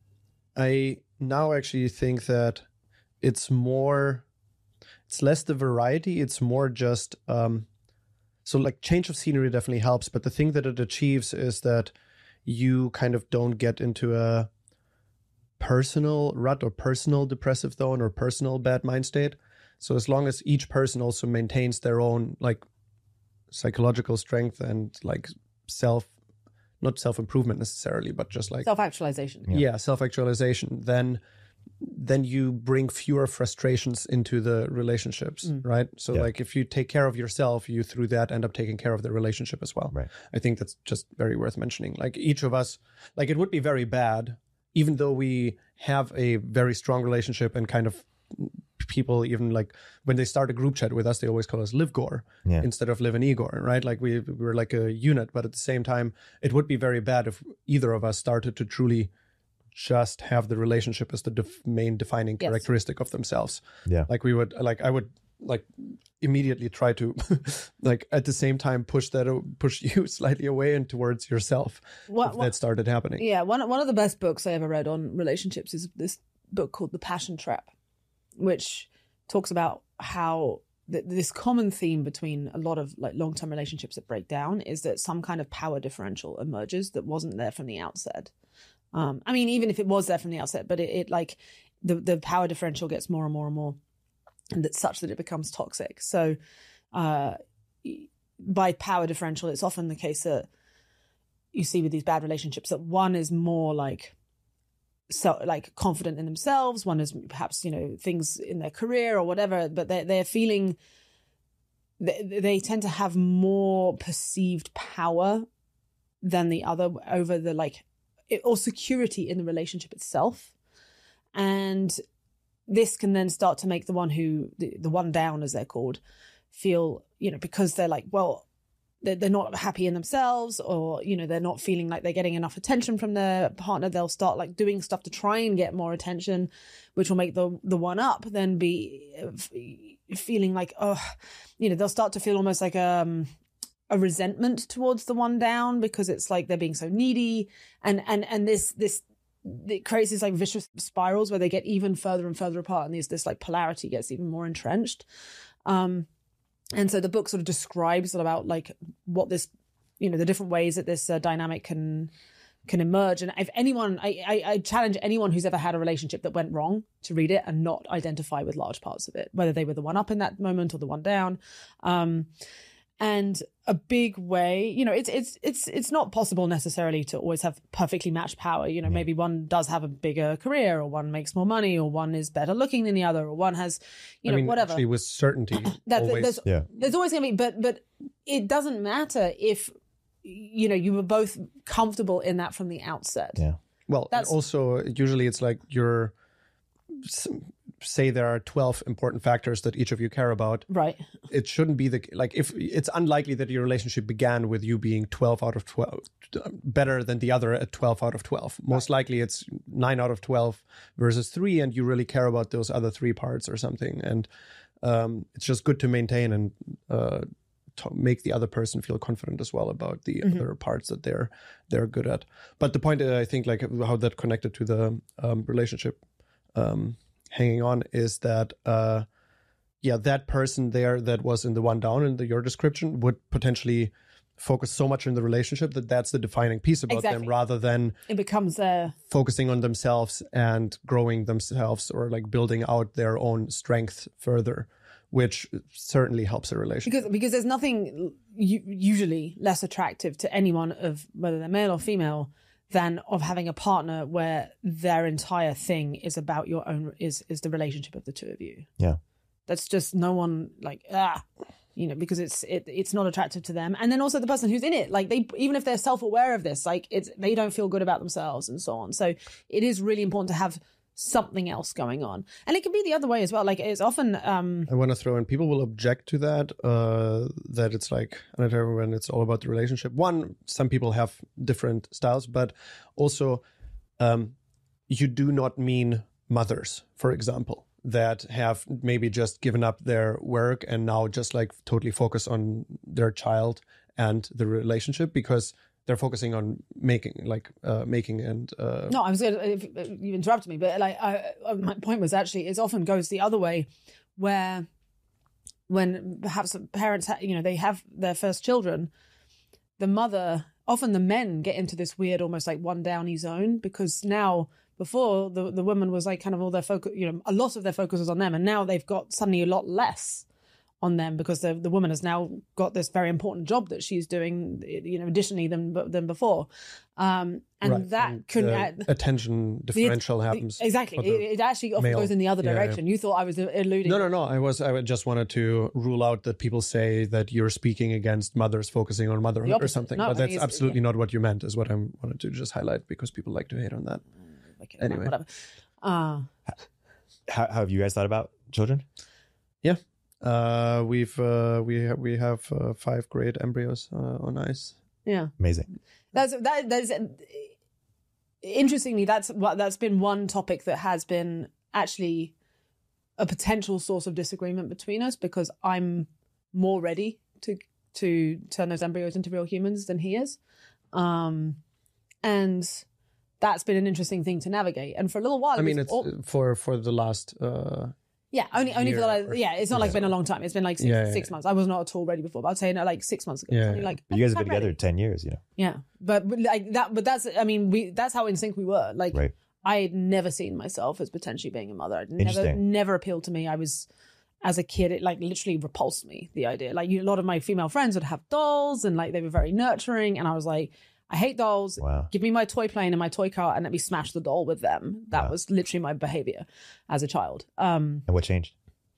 I now actually think that it's more, it's less the variety. It's more just um, so like change of scenery definitely helps, but the thing that it achieves is that you kind of don't get into a personal rut or personal depressive zone or personal bad mind state. So as long as each person also maintains their own like psychological strength and like self, not self-improvement necessarily, but just like self-actualization. Yeah, yeah self-actualization. Then, then you bring fewer frustrations into the relationships, mm. right? So yeah. like if you take care of yourself, you through that end up taking care of the relationship as well. Right. I think that's just very worth mentioning. Like each of us, like it would be very bad, even though we have a very strong relationship and kind of people even like when they start a group chat with us, they always call us Live Gore yeah. instead of Live and Igor, right? Like we we're like a unit, but at the same time, it would be very bad if either of us started to truly just have the relationship as the def- main defining yes. characteristic of themselves. Yeah. Like we would, like I would like immediately try to like at the same time push that, push you slightly away and towards yourself what, if what, that started happening. Yeah. One, one of the best books I ever read on relationships is this book called The Passion Trap, which talks about how th- this common theme between a lot of like long-term relationships that break down is that some kind of power differential emerges that wasn't there from the outset. Um, I mean, even if it was there from the outset, but it, it like the, the power differential gets more and more and more, and that's such that it becomes toxic. So uh, by power differential, it's often the case that you see with these bad relationships that one is more like so like confident in themselves, one is perhaps, you know, things in their career or whatever, but they're, they're feeling, they, they tend to have more perceived power than the other over the like, or security in the relationship itself. And this can then start to make the one who, the, the one down as they're called, feel, you know, because they're like, well, they're not happy in themselves, or, you know, they're not feeling like they're getting enough attention from their partner. They'll start like doing stuff to try and get more attention, which will make the the one up then be feeling like, oh, you know, they'll start to feel almost like um, a resentment towards the one down because it's like they're being so needy. And, and, and this, this, it creates these like vicious spirals where they get even further and further apart, and these, this like polarity gets even more entrenched. Um, And so the book sort of describes about like what this, you know, the different ways that this uh, dynamic can can emerge. And if anyone, I, I, I challenge anyone who's ever had a relationship that went wrong to read it and not identify with large parts of it, whether they were the one up in that moment or the one down. Um, and a big way, you know, it's it's it's it's not possible necessarily to always have perfectly matched power. You know, maybe one does have a bigger career, or one makes more money, or one is better looking than the other, or one has, you know, I mean, whatever. Actually, with certainty, that, always. There's, Yeah. there's always going to be, but but it doesn't matter if, you know, you were both comfortable in that from the outset. Yeah. Well, and That's- also usually it's like you're s- say there are twelve important factors that each of you care about. Right. It shouldn't be the like if it's unlikely that your relationship began with you being twelve out of twelve better than the other at twelve out of twelve. Most likely it's nine out of twelve versus three, and you really care about those other three parts or something. And um, it's just good to maintain and uh, to make the other person feel confident as well about the Mm-hmm. other parts that they're they're good at. But the point, uh, I think, like how that connected to the um, relationship um, hanging on is that, uh, yeah, that person there that was in the one down in the, your description would potentially focus so much in the relationship that that's the defining piece about them, Exactly. rather than It becomes a, focusing on themselves and growing themselves or like building out their own strength further, which certainly helps a relationship. because because there's nothing u- usually less attractive to anyone of whether they're male or female than of having a partner where their entire thing is about your own is is the relationship of the two of you. Yeah. That's just no one like ah you know, because it's it, it's not attractive to them. And then also the person who's in it, like they even if they're self-aware of this, like it's they don't feel good about themselves and so on. So it is really important to have something else going on. And it can be the other way as well. Like it's often um I want to throw in, people will object to that, uh, that it's like, not everyone, it's all about the relationship. One, some people have different styles, but also um, you do not mean mothers, for example, that have maybe just given up their work and now just like totally focus on their child and the relationship because they're focusing on making, like uh, making and uh, No, I was going to, you interrupted me, but like, I, my point was actually, it often goes the other way where when perhaps parents, ha- you know, they have their first children, the mother, often the men get into this weird, almost like one downy zone because now before the, the woman was like kind of all their focus, you know, a lot of their focus was on them. And now they've got suddenly a lot less on them because the the woman has now got this very important job that she's doing, you know, additionally than than before, um, and right. that And can the add, attention differential the- happens. exactly. for the It, it actually often male. goes in the other Yeah, yeah. direction. You thought I was alluding. No, no, no. I was. I just wanted to rule out that people say that you're speaking against mothers focusing on motherhood or opposite. something. No, I but think that's it's- absolutely not what you meant. Is what I wanted to just highlight because people like to hate on that. Okay, Anyway. whatever. Uh, How, how have you guys thought about children? Yeah, uh, we've uh, we ha- we have uh, five great embryos uh, on ice. yeah. Amazing. That's that. That's interestingly, that's what that's been one topic that has been actually a potential source of disagreement between us because I'm more ready to to turn those embryos into real humans than he is, um, and that's been an interesting thing to navigate. And for a little while, I it mean, was it's all- uh, for for the last. Uh, yeah, only only for the year like, or- yeah. It's not like yeah. been a long time. It's been like six, Yeah, yeah, six yeah. months. I was not at all ready before, but I'd say no, like six months ago. Yeah, Only yeah. like But you guys have I'm been together ready. ten years, you know. Yeah, but, but like that, but that's, I mean, we, that's how in sync we were. Like, Right. I had never seen myself as potentially being a mother. It never, Interesting. never appealed to me. I was, as a kid, it like literally repulsed me, the idea. Like, you, a lot of my female friends would have dolls and like they were very nurturing. And I was like, I hate dolls. Wow. Give me my toy plane and my toy car and let me smash the doll with them. That Wow. was literally my behavior as a child. Um, And what changed?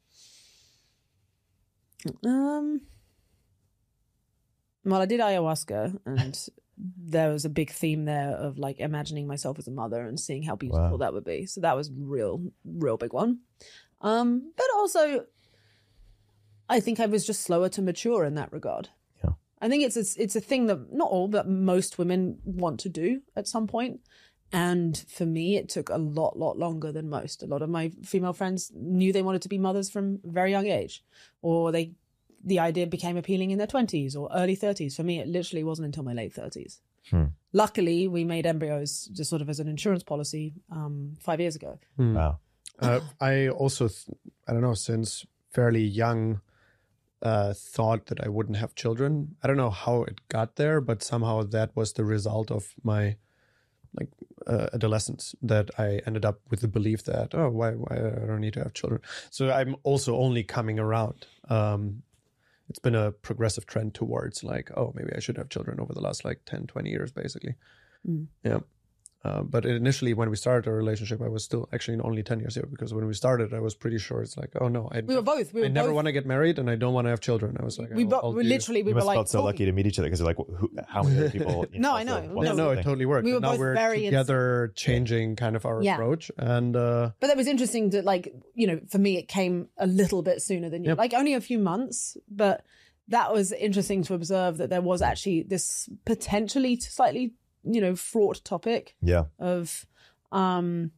Um. Well, I did ayahuasca, and there was a big theme there of like imagining myself as a mother and seeing how beautiful Wow. that would be. So that was real, real big one. Um, but also, I think I was just slower to mature in that regard. Yeah. I think it's a, it's a thing that not all, but most women want to do at some point. And for me, it took a lot, lot longer than most. A lot of my female friends knew they wanted to be mothers from a very young age, or they, the idea became appealing in their twenties or early thirties. For me, it literally wasn't until my late thirties. Hmm. Luckily, we made embryos just sort of as an insurance policy um, five years ago. Wow. Uh, I also, th- I don't know, since fairly young, uh, thought that I wouldn't have children. I don't know how it got there, but somehow that was the result of my like uh, adolescence that I ended up with the belief that, oh, why, why I don't need to have children. So I'm also only coming around. Um, it's been a progressive trend towards like, oh, maybe I should have children over the last like ten, twenty years, basically. Mm. Yeah. Uh, but initially, when we started our relationship, I was still actually only ten years here, because when we started, I was pretty sure it's like, oh no, I, We were both. We were I never both, want to get married, and I don't want to have children. I was like, we, I'll, bo- I'll we do- literally, we You were must have like, felt so lucky to meet each other because you're like, who, how many other people? You No, know, I know. also want Yeah, the no, same it thing? totally worked. We were And now both we're very together, changing kind of our Yeah. approach, and uh, But that was interesting to like, you know, for me, it came a little bit sooner than you, Yep. like only a few months, but that was interesting to observe that there was actually this potentially slightly, you know, fraught topic Yeah. of, um,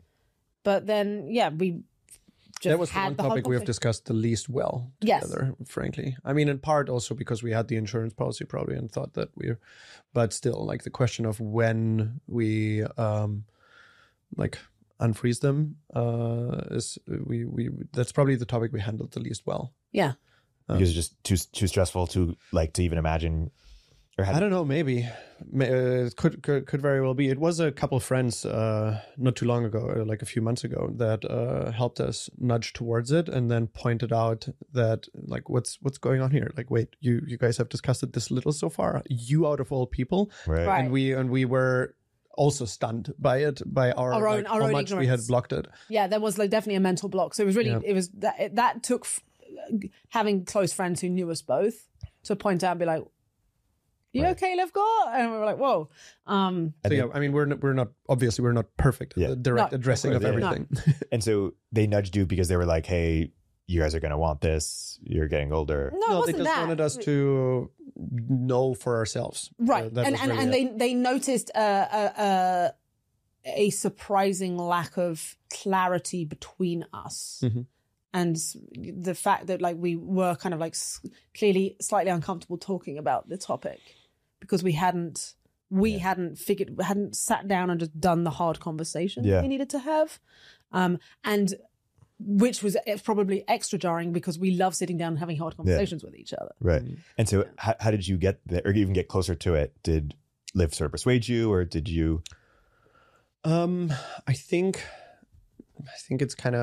but then, yeah, we just that was the had one the whole topic we have conversation. discussed the least well Yes. together, frankly. I mean, in part also because we had the insurance policy probably and thought that we're, but still, like the question of when we um, like unfreeze them uh, is we we that's probably the topic we handled the least well. Yeah. Because it's just too too stressful to like to even imagine. Or had, I don't know. Maybe May- uh, it could, could could very well be. It was a couple of friends uh, not too long ago, or like a few months ago, that uh, helped us nudge towards it, and then pointed out that like what's what's going on here. Like, wait, you you guys have discussed it this little so far. You out of all people, right. Right. and we and we were also stunned by it, by our, Our own- like, our how own much we had ignorance. blocked it. Yeah, there was like definitely a mental block. So it was really, Yeah. it was that, it, that took f- having close friends who knew us both to point out and be like, you Right. okay, Livgor? And we were like, whoa. Um, I So think- yeah, I mean, we're not, we're not obviously we're not perfect at Yeah. the direct No, addressing of of, course, yeah. everything. And so they nudged you because they were like, hey, you guys are going to want this. You're getting older. no, it No, they wasn't just that. wanted us to know for ourselves. Right. Uh, that and was and, really and it. they, they noticed a, a, a, a surprising lack of clarity between us. Mhm. And the fact that like we were kind of like s- clearly slightly uncomfortable talking about the topic because we hadn't we hadn't figured hadn't sat down and just done the hard conversation Yeah. we needed to have, um, and which was e- probably extra jarring because we love sitting down and having hard conversations with each other. Right. And so how, how did you get there or even get closer to it? Did Liv sort of persuade you or did you? Um, I think, I think it's kind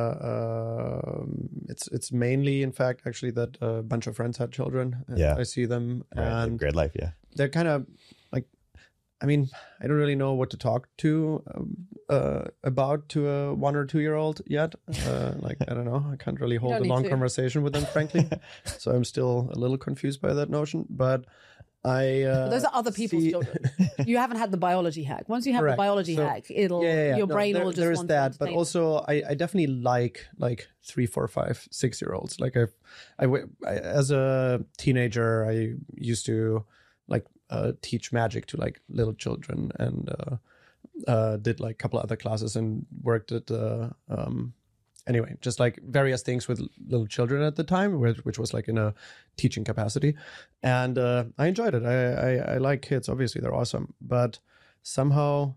of, um, it's it's mainly, in fact, actually that a bunch of friends had children. And Yeah. I see them, Right, and grad life, yeah. they're kind of like, I mean, I don't really know what to talk to um, uh, about to a one or two year old yet. Uh, like I don't know, I can't really hold don't a need long to. conversation with them, frankly. So I'm still a little confused by that notion, but. I uh, But those are other people's see- children. You haven't had the biology hack. Once you have Correct. the biology So- hack, it'll yeah, yeah, yeah. your No, brain there, will just there is want that, to but entertain it. also I, I definitely like like three, four, five, six year olds. Like I, I, w- I- as a teenager, I used to like uh, teach magic to like little children, and uh, uh, did like a couple other classes and worked at uh, um, anyway, just like various things with little children at the time, which, which was like in a teaching capacity. And uh, I enjoyed it. I, I, I like kids. Obviously, they're awesome. But somehow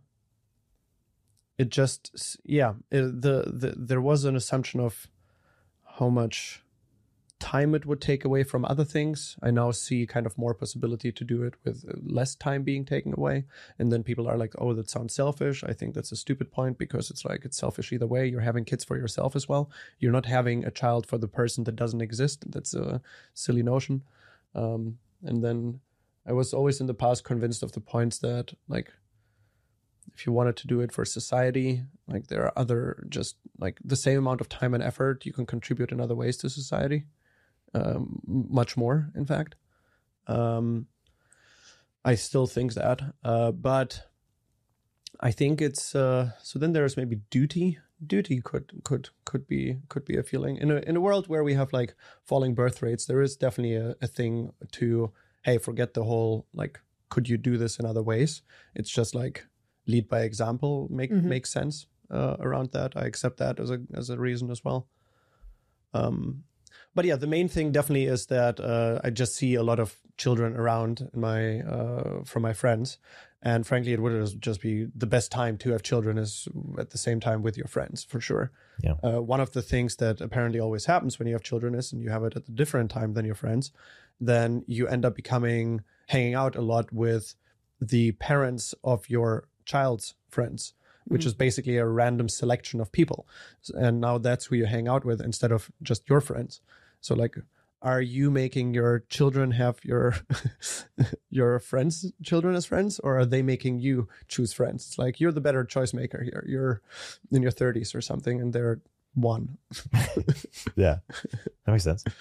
it just, yeah, it, the, the there was an assumption of how much time it would take away from other things. I now see kind of more possibility to do it with less time being taken away. And then people are like, oh, that sounds selfish. I think that's a stupid point because it's like, it's selfish either way. You're having kids for yourself as well. You're not having a child for the person that doesn't exist. That's a silly notion. Um, and then I was always in the past convinced of the points that like, if you wanted to do it for society, like there are other just like the same amount of time and effort you can contribute in other ways to society. Um, much more, in fact. Um, I still think that, uh, but I think it's uh, so. Then there's maybe duty. Duty could could could be could be a feeling in a in a world where we have like falling birth rates. There is definitely a, a thing to hey, forget the whole like. Could you do this in other ways? It's just like lead by example. Make Mhm. makes sense uh, around that. I accept that as a as a reason as well. Um. But yeah, the main thing definitely is that uh, I just see a lot of children around in my uh, from my friends, and frankly, it would just be the best time to have children is at the same time with your friends for sure. Yeah. Uh, one of the things that apparently always happens when you have children is, and you have it at a different time than your friends, then you end up becoming hanging out a lot with the parents of your child's friends, which mm. is basically a random selection of people. And now that's who you hang out with instead of just your friends. So like, are you making your children have your your friends' children as friends, or are they making you choose friends? It's like, you're the better choice maker here. You're in your thirties or something, and they're one. Yeah, that makes sense.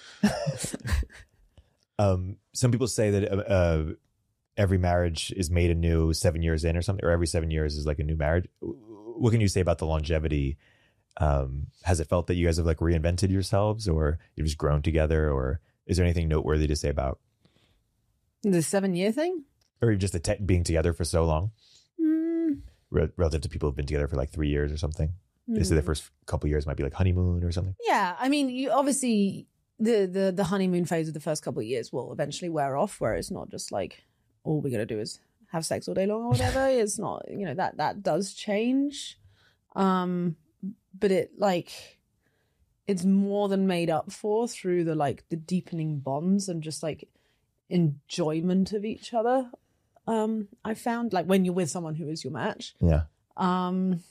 um, some people say that uh, uh, every marriage is made anew seven years in or something, or every seven years is like a new marriage. What can you say about the longevity? Um, has it felt that you guys have like reinvented yourselves, or you've just grown together, or is there anything noteworthy to say about the seven year thing, or just the te- being together for so long mm. Re- relative to people who've been together for like three years or something? Mm. They say the first couple of years might be like honeymoon or something. Yeah, I mean, you obviously the the the honeymoon phase of the first couple of years will eventually wear off, where it's not just like all we're gonna do is have sex all day long or whatever. It's not, you know, that that does change. Um. But it like it's more than made up for through the like the deepening bonds and just like enjoyment of each other. Um, I found like when you're with someone who is your match. Yeah. Um,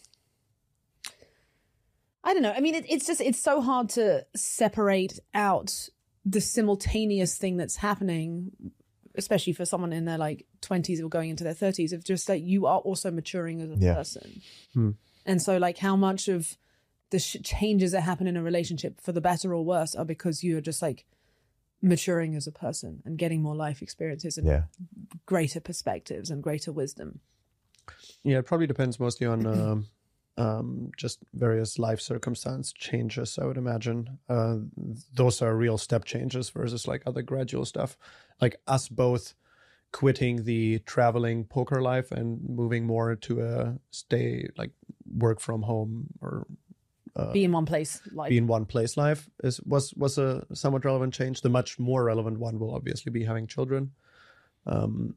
I don't know. I mean, it, it's just it's so hard to separate out the simultaneous thing that's happening, especially for someone in their like twenties or going into their thirties. Of just like you are also maturing as a yeah. person. Hmm. And so, like, how much of the sh- changes that happen in a relationship, for the better or worse, are because you're just, like, maturing as a person and getting more life experiences and yeah. greater perspectives and greater wisdom. Yeah, it probably depends mostly on um, um, just various life circumstance changes, I would imagine. Uh, those are real step changes versus, like, other gradual stuff. Like, us both quitting the traveling poker life and moving more to a stay, like, work from home or uh, be in one place life. Be in one place life is was was a somewhat relevant change. The much more relevant one will obviously be having children. Um,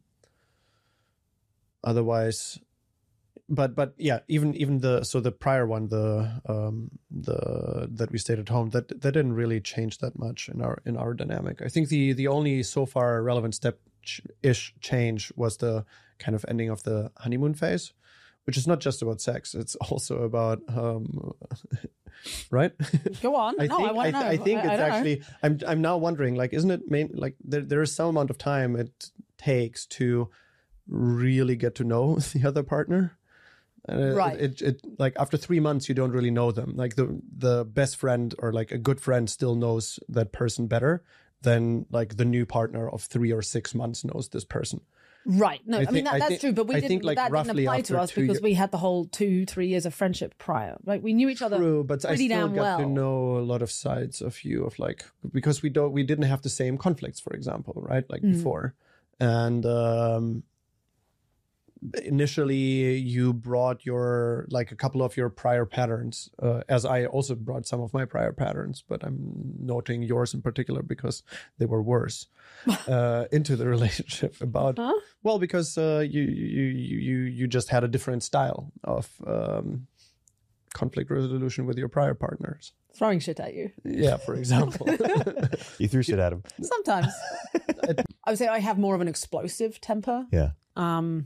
otherwise, but but yeah, even even the so the prior one, the um the that we stayed at home, that that didn't really change that much in our in our dynamic. I think the the only so far relevant step ish change was the kind of ending of the honeymoon phase, which is not just about sex. It's also about, um, right? Go on. I no, think, I want to know. I think I, it's I actually, know. I'm I'm now wondering, like, isn't it main, like, there, there is some amount of time it takes to really get to know the other partner. Uh, right. It, it, it, like, after three months, you don't really know them. Like, the, the best friend or, like, a good friend still knows that person better than, like, the new partner of three or six months knows this person. Right. No, I, I think, mean, that, I that's think, true, but we I didn't, think, like, that didn't apply to us because years, we had the whole two, three years of friendship prior. Like, we knew each other true, but pretty I still damn got well. to know a lot of sides of you, of, like, because we don't, we didn't have the same conflicts, for example, right? Like, mm. before. And, um, initially you brought your, like, a couple of your prior patterns, uh, as I also brought some of my prior patterns, but I'm noting yours in particular because they were worse, uh, into the relationship about, huh? well, because, uh, you, you, you, you just had a different style of, um, conflict resolution with your prior partners. Throwing shit at you. Yeah, for example. You threw shit at him. Sometimes. I would say I have more of an explosive temper. Yeah. Um,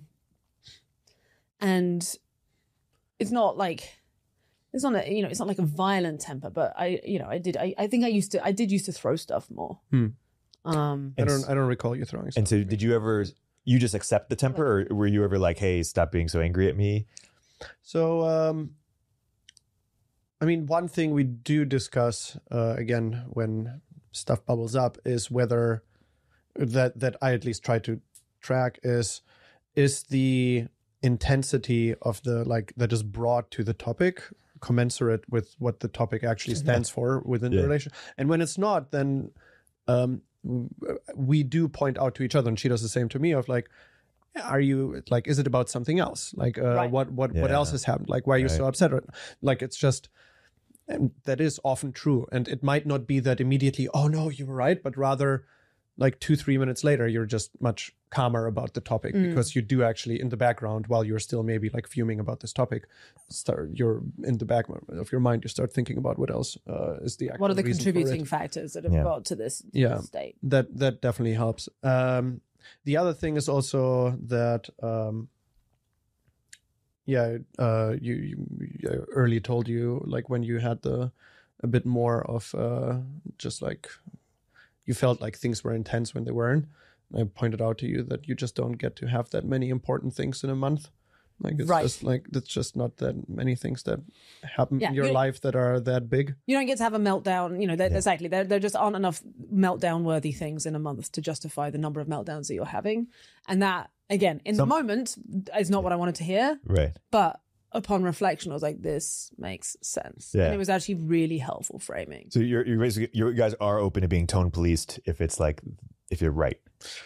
and it's not like, it's not a, you know, it's not like a violent temper, but I, you know, I did, I, I think I used to, I did used to throw stuff more. Hmm. Um, I don't, I don't recall you throwing stuff. And so did you ever, you just accept the temper, or were you ever like, hey, stop being so angry at me? So, um, I mean, one thing we do discuss, uh, again, when stuff bubbles up is whether that, that I at least try to track is, is the intensity of the, like, that is brought to the topic commensurate with what the topic actually stands for within yeah. the relation. And when it's not, then, um, we do point out to each other, and she does the same to me, of like, are you, like, is it about something else? Like, uh, right. what, what, yeah. what else has happened? Like, why are you right. so upset? Like, it's just, and that is often true. And it might not be that immediately, oh no, you were right, but rather like two, three minutes later, you're just much calmer about the topic mm. because you do actually, in the background, while you're still maybe like fuming about this topic, start, you're in the back of your mind, you start thinking about what else uh, is the actual what are the reason contributing for it. factors that have yeah. got to this, to yeah, this state. That, that definitely helps. Um, the other thing is also that um, yeah, uh, you, you you early told you like when you had the a bit more of uh, just like you felt like things were intense when they weren't. I pointed out to you that you just don't get to have that many important things in a month. Like it's Right. just like it's just not that many things that happen Yeah, in your you- life that are that big. You don't get to have a meltdown. You know, there- Yeah. exactly. There, there just aren't enough meltdown-worthy things in a month to justify the number of meltdowns that you're having. And that, again, in Some- the moment, is not what I wanted to hear. Right. But upon reflection, I was like, this makes sense. Yeah. And it was actually really helpful framing. So you're you're basically you guys are open to being tone policed if it's like if you're right.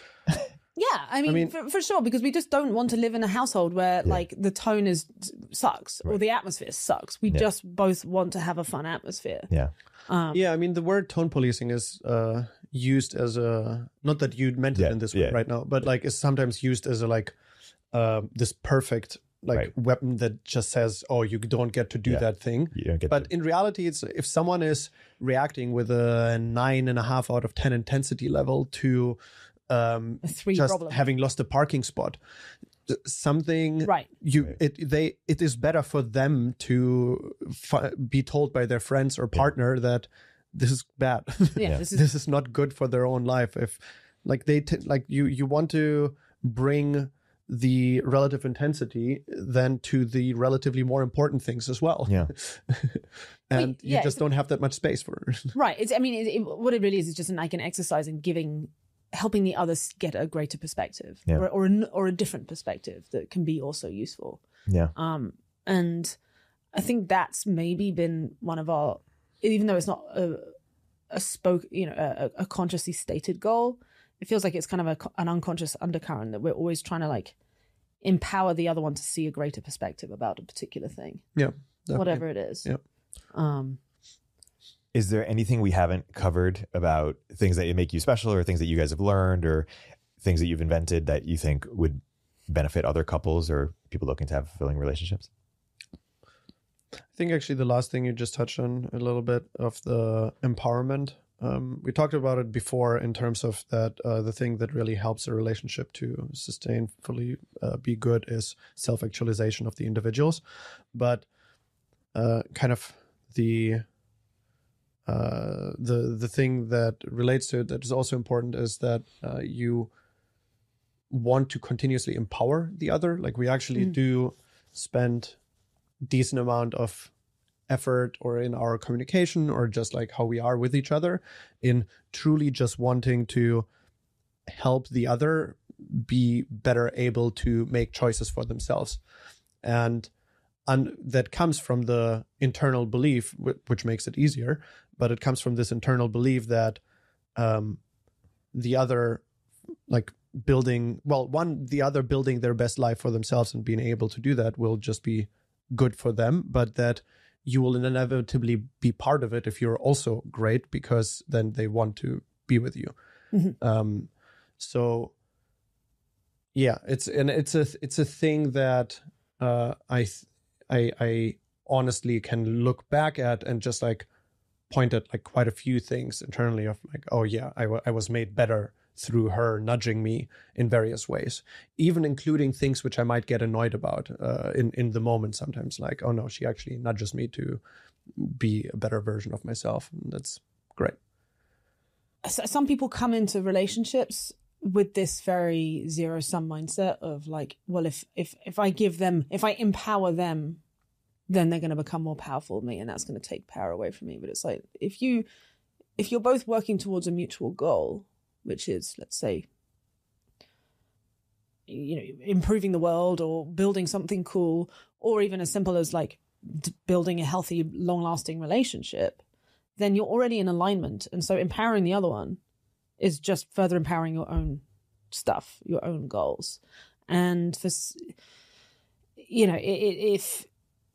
Yeah, I mean, mean- for, for sure, because we just don't want to live in a household where Yeah. like the tone is sucks or Right. the atmosphere sucks. We Yeah. just both want to have a fun atmosphere. Yeah. Um, Yeah, I mean the word tone policing is uh, used as a not that you meant it Yeah, in this way yeah. right now, but like it's sometimes used as a like uh, this perfect like Right. weapon that just says, "Oh, you don't get to do Yeah. that thing." You don't get But to- in reality, it's if someone is reacting with a nine and a half out of ten intensity level to um, A three just problem. having lost a parking spot, th- something Right. you Right. it they it is better for them to fi- be told by their friends or partner that this is bad. Yeah, Yeah. this is this is not good for their own life. If like they t- like you you want to bring the relative intensity then to the relatively more important things as well. Yeah. and yeah, you just it's- don't have that much space for it. right. It's, I mean, it, it, what it really is is just an, like an exercise in giving, helping the others get a greater perspective Yeah. or or, an, or a different perspective that can be also useful. Yeah. Um, and I think that's maybe been one of our, even though it's not a, a spoke, you know, a, a consciously stated goal, it feels like it's kind of a, an unconscious undercurrent that we're always trying to like empower the other one to see a greater perspective about a particular thing, Yeah. definitely. whatever it is. Yep. Um, Is there anything we haven't covered about things that make you special or things that you guys have learned or things that you've invented that you think would benefit other couples or people looking to have fulfilling relationships? I think actually the last thing you just touched on a little bit of the empowerment. Um, we talked about it before in terms of that uh, the thing that really helps a relationship to sustainably uh, be good is self-actualization of the individuals. But uh, kind of the uh, the the thing that relates to it that is also important is that uh, you want to continuously empower the other. Like we actually Mm. do spend decent amount of effort or in our communication or just like how we are with each other in truly just wanting to help the other be better able to make choices for themselves. And and that comes from the internal belief, wh- which makes it easier, but it comes from this internal belief that um, the other, like building, well, one, the other building their best life for themselves and being able to do that will just be good for them, but that you will inevitably be part of it if you're also great, because then they want to be with you. Mhm. Um, so yeah, it's and it's a it's a thing that uh, I th- I I honestly can look back at and just like point at like quite a few things internally of like, oh yeah, I, w- I was made better through her nudging me in various ways, even including things which I might get annoyed about uh, in, in the moment sometimes, like, oh no, she actually nudges me to be a better version of myself. And that's great. s- some people come into relationships with this very zero sum mindset of like, well, if if if I give them, if I empower them, then they're going to become more powerful than me, and that's going to take power away from me. But it's like if you if you're both working towards a mutual goal, which is, let's say, you know, improving the world or building something cool, or even as simple as like d- building a healthy, long-lasting relationship, then you're already in alignment. And so empowering the other one is just further empowering your own stuff, your own goals. And this, you know, i- i- if,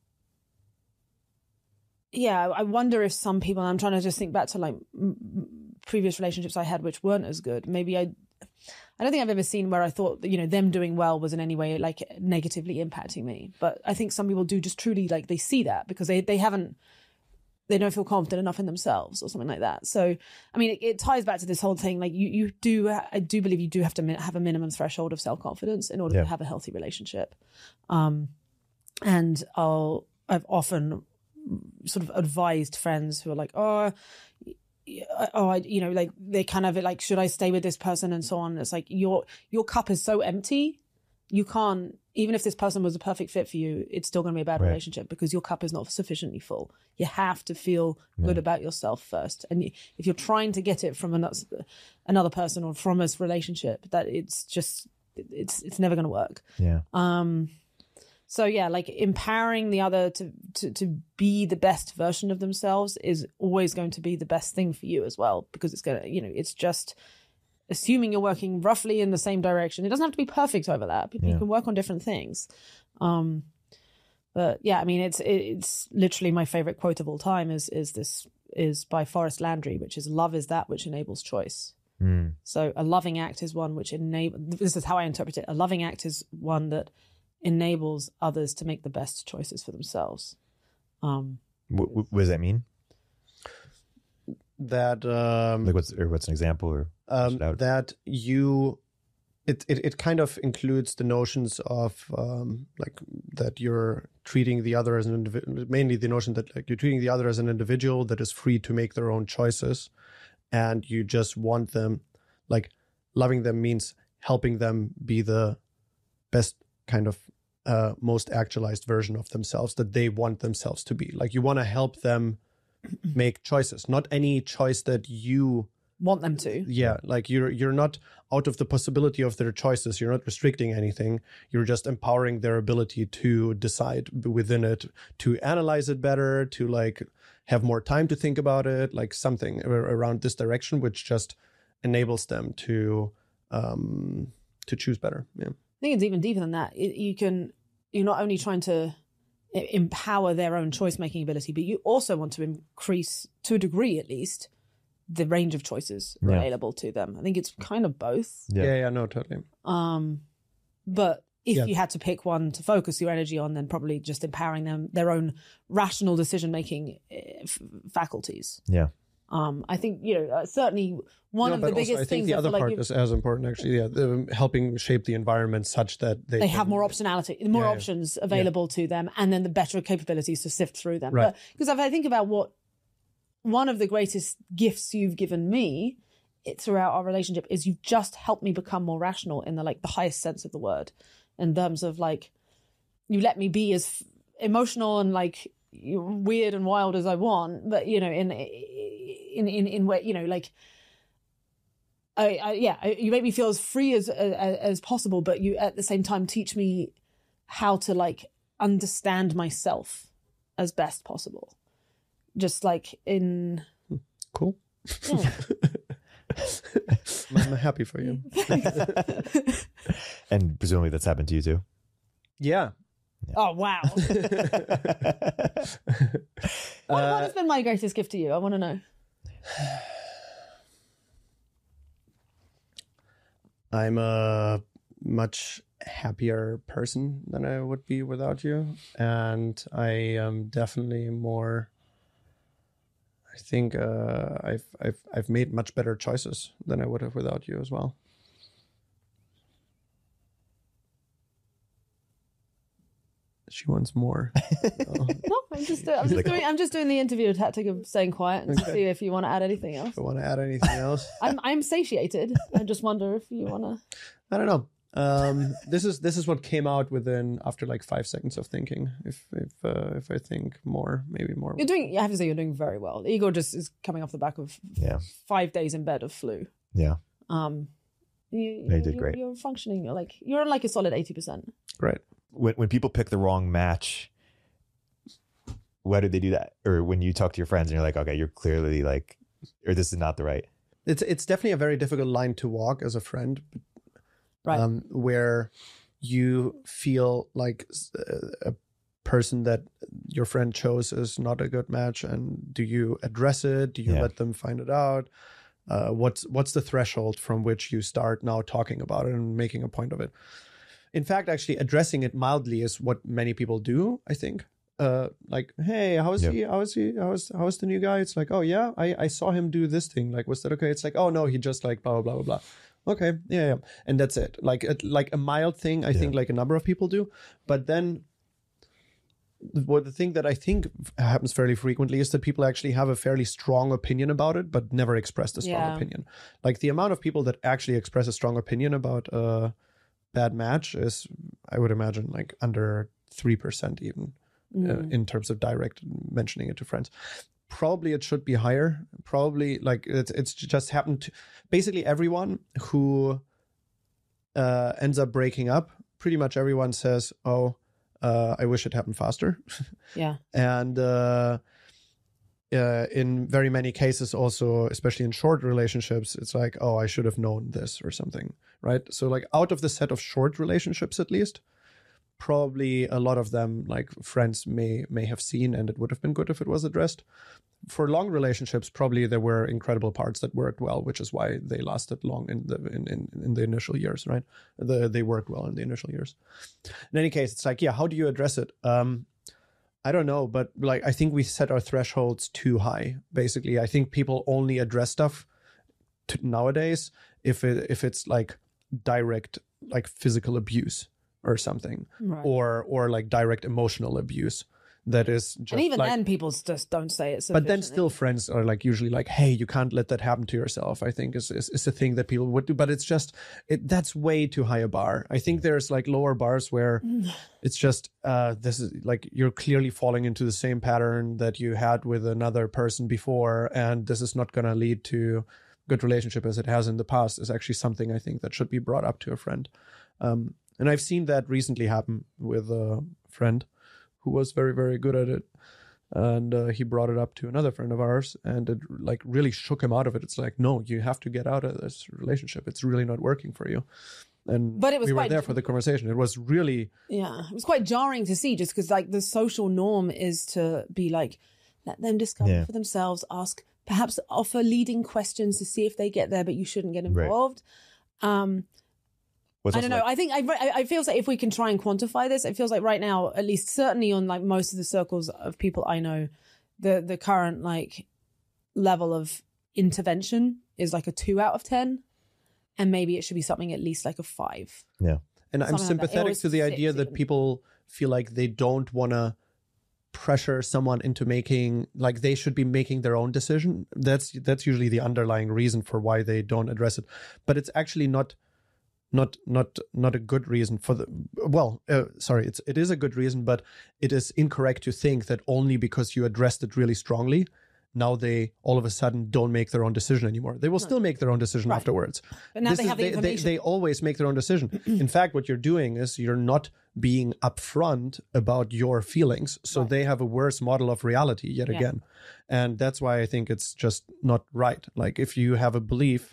yeah, I wonder if some people, and I'm trying to just think back to like m- m- previous relationships I had, which weren't as good. Maybe I, I don't think I've ever seen where I thought that, you know, them doing well was in any way like negatively impacting me. But I think some people do just truly like, they see that because they, they haven't, they don't feel confident enough in themselves or something like that. So, I mean, it, it ties back to this whole thing. Like you, you do, I do believe you do have to mi- have a minimum threshold of self-confidence in order Yeah. to have a healthy relationship. Um, and I'll I've often sort of advised friends who are like, oh, oh, I, you know, like they kind of like, should I stay with this person and so on. It's like your your cup is so empty, you can't. Even if this person was a perfect fit for you, it's still going to be a bad Right. relationship because your cup is not sufficiently full. You have to feel good Yeah. about yourself first. And you, if you're trying to get it from another, another person or from a relationship, that it's just, it's it's never going to work. Yeah. Um, so yeah, like empowering the other to, to, to be the best version of themselves is always going to be the best thing for you as well, because it's going to, you know, it's just, assuming you're working roughly in the same direction. It doesn't have to be perfect over that. You Yeah. can work on different things. Um, but yeah, I mean, it's it's literally my favorite quote of all time is is this is by Forrest Landry, which is "Love is that which enables choice." Mm. So a loving act is one which enable. This is how I interpret it. A loving act is one that enables others to make the best choices for themselves. Um, What, what does that mean? That um, Like, what's or what's an example? Or um, it out. that you it, it it kind of includes the notions of um, like that you're treating the other as an individual, mainly the notion that like you're treating the other as an individual that is free to make their own choices, and you just want them, like loving them means helping them be the best kind of uh, most actualized version of themselves that they want themselves to be. Like you want to help them make choices, not any choice that you want them to. yeah like you're you're not out of the possibility of their choices, you're not restricting anything, you're just empowering their ability to decide within it, to analyze it better, to like have more time to think about it, like something ar- around this direction which just enables them to um to choose better. Yeah, I think it's even deeper than that. It, you can, you're not only trying to e- empower their own choice making ability, but you also want to increase, to a degree at least, the range of choices Yeah. available to them. I think it's kind of both. Yeah. yeah, yeah, no, totally. Um, but if Yeah. you had to pick one to focus your energy on, then probably just empowering them, their own rational decision making f- faculties. Yeah. Um, I think, you know, uh, certainly one No, of but the also biggest I think things the I other feel like part you- is as important, actually. Yeah, the, helping shape the environment such that they, they have can- more optionality, more Yeah, yeah. options available to them, and then the better capabilities to sift through them. Right. Because if I think about what one of the greatest gifts you've given me it, throughout our relationship is you've just helped me become more rational in the like the highest sense of the word, in terms of like you let me be as f- emotional and like weird and wild as I want, but you know, in in in in where you know like. I, I, yeah, I- you make me feel as free as, as as possible, but you at the same time teach me how to like understand myself as best possible. Just like in, Cool. yeah. I'm happy for you. And presumably that's happened to you too. Yeah. Oh wow! what, what has been my greatest gift to you? I want to know. I'm a much happier person than I would be without you. And I am definitely more, I think uh, I've, I've, I've made much better choices than I would have without you as well. She wants more. Oh, No, I'm just, I'm just like- doing, I'm just doing the interview tactic of staying quiet and to see if you want to add anything else. if I want to add anything else, I'm, I'm satiated. I just wonder if you want to. I don't know. Um, this is this is what came out within after like five seconds of thinking. If if uh, if I think more, maybe more. You're doing. I have to say, you're doing very well. Igor just is coming off the back of Yeah. five days in bed of flu. Yeah. Um, you, No, you did you're, great. You're functioning. You're like you're on like a solid eighty percent. Right. When when people pick the wrong match, why do they do that? Or when you talk to your friends and you're like, okay, you're clearly like, or this is not the right. It's it's definitely a very difficult line to walk as a friend, Right. um, where you feel like s- a person that your friend chose is not a good match, and do you address it? Do you Yeah. let them find it out? Uh, what's what's the threshold from which you start now talking about it and making a point of it? In fact, actually addressing it mildly is what many people do, I think. Uh, like, hey, how is Yep. he? How is he? How is how is the new guy? It's like, oh yeah, I, I saw him do this thing. Like, was that okay? It's like, oh no, he just like blah blah blah blah blah. Okay, yeah, yeah, and that's it. Like a, like a mild thing, I think, like a number of people do. But then what the thing that I think happens fairly frequently is that people actually have a fairly strong opinion about it, but never expressed a strong Yeah. opinion. Like the amount of people that actually express a strong opinion about a bad match is, I would imagine, like under three percent even uh, in terms of direct mentioning it to friends. Probably it should be higher. Probably like it's it's just happened to basically everyone who uh, ends up breaking up. Pretty much everyone says, "Oh, uh, I wish it happened faster." Yeah. And uh, uh, in very many cases, also especially in short relationships, it's like, "Oh, I should have known this" or something, right? So like out of the set of short relationships, at least, probably a lot of them, like friends may may have seen, and it would have been good if it was addressed. For long relationships, probably there were incredible parts that worked well, which is why they lasted long in the in, in, in the initial years, right? The, they worked well in the initial years. In any case, it's like, yeah, how do you address it? Um, I don't know, but like I think we set our thresholds too high. Basically, I think people only address stuff to, nowadays if it if it's like direct, like physical abuse or something, Right. or or like direct emotional abuse. That is just And even like, then, people just don't say it. but then sufficiently. still friends are like usually like, hey, you can't let that happen to yourself, I think is is, is a thing that people would do. But it's just it that's way too high a bar. I think there's like lower bars where it's just uh this is like you're clearly falling into the same pattern that you had with another person before, and this is not gonna lead to good relationship as it has in the past, is actually something I think that should be brought up to a friend. Um and I've seen that recently happen with a friend who was very, very good at it. And uh, he brought it up to another friend of ours, and it like really shook him out of it. It's like, no, you have to get out of this relationship. It's really not working for you. And But it was we were quite- there for the conversation. It was really, Yeah, it was quite jarring to see, just because like the social norm is to be like, let them discover Yeah. for themselves, ask, perhaps offer leading questions to see if they get there, but you shouldn't get Right. involved. Um, Well, it's I also don't know. like- I think I, I I feels like if we can try and quantify this, it feels like right now, at least certainly on like most of the circles of people I know, the the current like level of intervention is like a two out of ten, and maybe it should be something at least like a five. yeah. and I'm Something like that. It sympathetic always to the idea fits that even. people feel like they don't want to pressure someone into making, like they should be making their own decision. That's that's usually the underlying reason for why they don't address it. But it's actually not not not not a good reason for the well uh, sorry it's it is a good reason, but it is incorrect to think that only because you addressed it really strongly now they all of a sudden don't make their own decision anymore. They will still make their own decision Right. afterwards. But now This they is- have the they, they, information. they always make their own decision. In fact, what you're doing is you're not being upfront about your feelings, so Right. they have a worse model of reality yet Yeah. again. And that's why I think it's just not right. Like if you have a belief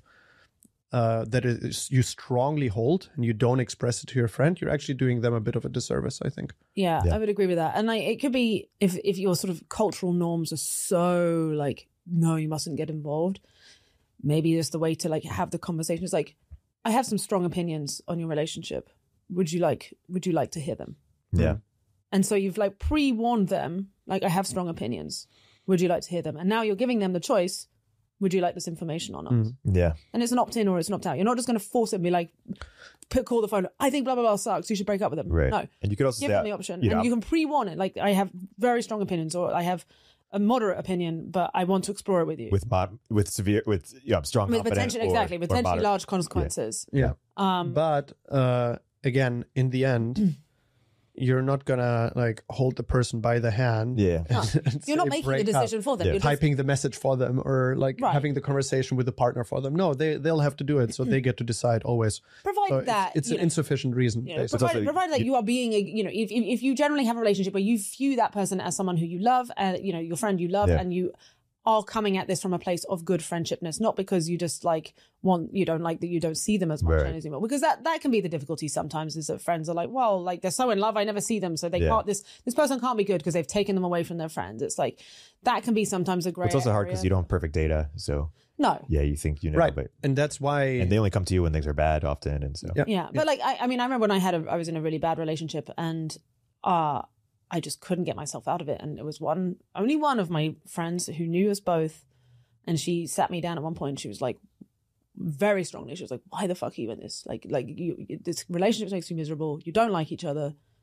uh, that is you strongly hold and you don't express it to your friend, you're actually doing them a bit of a disservice, I think. Yeah, Yeah. I would agree with that. And like, it could be if if your sort of cultural norms are so like, no, you mustn't get involved. Maybe just the way to like have the conversation is like, I have some strong opinions on your relationship. Would you like Would you like to hear them? Yeah. And so you've like pre-warned them, like, I have strong opinions. Would you like to hear them? And now you're giving them the choice. Would you like this information or not? Mm. Yeah. And it's an opt-in or it's an opt-out. You're not just going to force it and be like, put, call the phone. I think blah, blah, blah sucks. You should break up with them. Right. No. And you could also Give say, them the option. you know, and you can pre-warn it. Like, I have very strong opinions or I have a moderate opinion, but I want to explore it with you. with mod, with severe, with yeah, strong, With confident potential, or- exactly. With or potentially moderate. large consequences. Yeah. Um, But uh, again, in the end, you're not gonna like hold the person by the hand. Yeah. No. and You're not say, making "Break the up." decision for them. Yeah. You're just, Typing the message for them or like Right. having the conversation with the partner for them. No, they they'll have to do it, so they get to decide always. provide So it's- that. it's, you an know, insufficient reason. you know, basically. provided, also- provided that you are being, a, you know, if, if if you generally have a relationship where you view that person as someone who you love, and you know, your friend you love, Yeah. and you are coming at this from a place of good friendshipness, not because you just like want, you don't like that you don't see them as much Right. anymore. Because that that can be the difficulty sometimes, is that friends are like, well, like they're so in love, I never see them, so they Yeah. can't. This this person can't be good because they've taken them away from their friends. It's like that can be sometimes a great. It's also hard because you don't have perfect data. So No. yeah, you think you know, Right, but and that's why. and they only come to you when things are bad often. And so Yeah. Yeah, but like I, I mean, I remember when I had a, I was in a really bad relationship, and uh I just couldn't get myself out of it. And it was one, only one of my friends who knew us both, and she sat me down at one point. She was like, very strongly, she was like, "Why the fuck are you in this? Like, like you, this relationship makes you miserable. You don't like each other.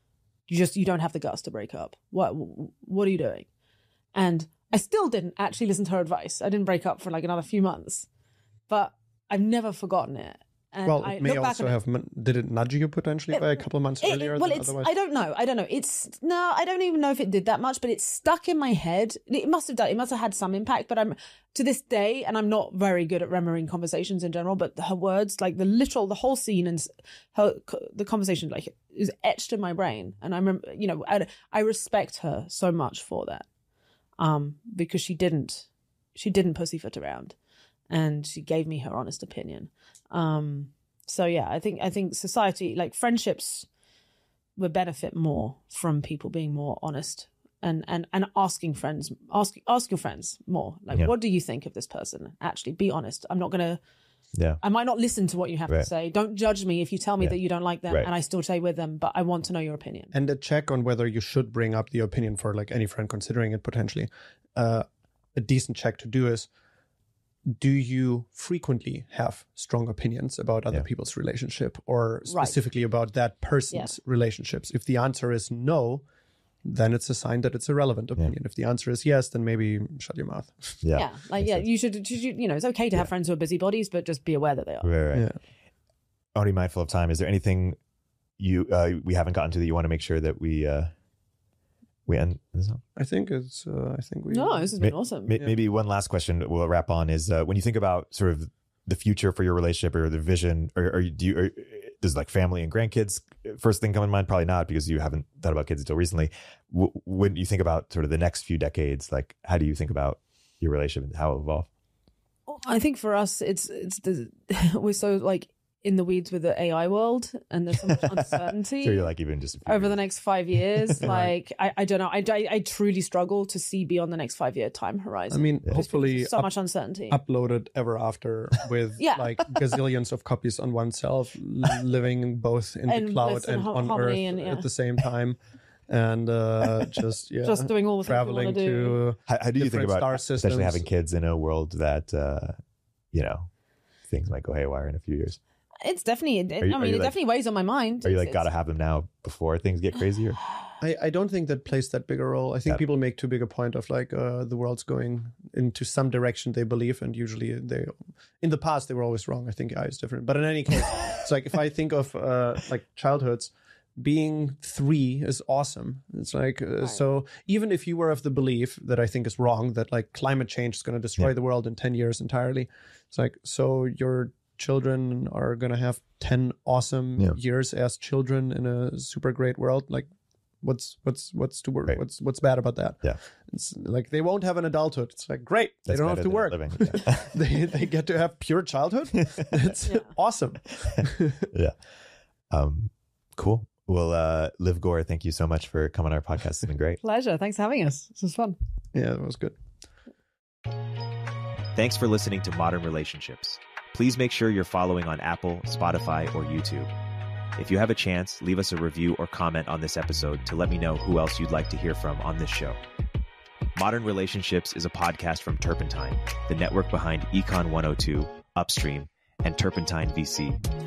You just, you don't have the guts to break up. What, what are you doing? And I still didn't actually listen to her advice. I didn't break up for like another few months, but I've never forgotten it. And well, I it may look back also on it- have, did it nudge you potentially It- by a couple of months It- it- earlier well, than it's, otherwise? I don't know. I don't know. It's no, I don't even know if it did that much, but it's stuck in my head. It must have done. It must have had some impact. But I'm to this day, and I'm not very good at remembering conversations in general. But her words, like the literal, the whole scene and her, the conversation, like is etched in my brain. And I remember, you know, I, I respect her so much for that, um, because she didn't, she didn't pussyfoot around, and she gave me her honest opinion. Um, So yeah, I think I think society, like friendships, would benefit more from people being more honest and and and asking friends, ask ask your friends more. Like, Yeah. what do you think of this person? Actually, be honest. I'm not gonna. Yeah. I might not listen to what you have Right. to say. Don't judge me if you tell me Yeah. that you don't like them Right. and I still stay with them, but I want to know your opinion. And a check on whether you should bring up the opinion for like any friend considering it potentially. Uh, a decent check to do is, do you frequently have strong opinions about other Yeah. people's relationship or Right. specifically about that person's relationships? If the answer is no, then it's a sign that it's a relevant opinion. If the answer is yes, then maybe shut your mouth. Yeah. Yeah, like Makes yeah, sense. you should, you should. You know, it's okay to have friends who are busybodies, but just be aware that they are. Right, right. Yeah. Already mindful of time. Is there anything you uh, we haven't gotten to that you want to make sure that we uh, we end this on? I think it's, uh, I think we. No, this has been awesome. May- Maybe one last question that we'll wrap on is uh, when you think about sort of the future for your relationship or the vision, or, or do you, or, does like family and grandkids first thing come in mind? Probably not, because you haven't thought about kids until recently. W- when you think about sort of the next few decades, like how do you think about your relationship and how it will evolve? I think for us, it's it's the we're so like in the weeds with the A I world, and there's so much uncertainty. So you're like even just a few over the years. next five years. Like I, I don't know. I, I I truly struggle to see beyond the next five year time I horizon. mean, Yeah. hopefully so up- much uncertainty. uploaded ever after with Yeah. like gazillions of copies on oneself, l- living both in the And cloud bliss and and har- on harmony Earth and, yeah. at the same time. And uh, just, yeah, Just doing all the things we traveling wanna do. to How, how do you think different about star especially systems. having kids in a world that uh, you know things might go haywire in a few years? It's definitely. It, Are you- I are mean, you it like- definitely weighs on my mind. Are you It's- like got to it's- have them now before things get crazier? I, I don't think that plays that big a role. I think Yeah. people make too big a point of like uh, the world's going into some direction they believe, and usually they, in the past, they were always wrong. I think A I is different, but in any case, it's like if I think of uh, like childhoods, being three is awesome. It's like uh, Right. so even if you were of the belief that I think is wrong, that like climate change is going to destroy Yeah. the world in ten years entirely, it's like so your children are going to have ten awesome Yeah. years as children in a super great world. Like what's what's what's to work Right. what's what's bad about that? Yeah. It's like they won't have an adulthood. It's like great, they That's don't have better to than work. living. Yeah. they they get to have pure childhood. It's Yeah. awesome. Yeah. Um, cool. Well, uh, Liv Gore, thank you so much for coming on our podcast. It's been great. Pleasure. Thanks for having us. This was fun. Yeah, it was good. Thanks for listening to Modern Relationships. Please make sure you're following on Apple, Spotify, or YouTube. If you have a chance, leave us a review or comment on this episode to let me know who else you'd like to hear from on this show. Modern Relationships is a podcast from Turpentine, the network behind Econ one oh two, Upstream, and Turpentine V C.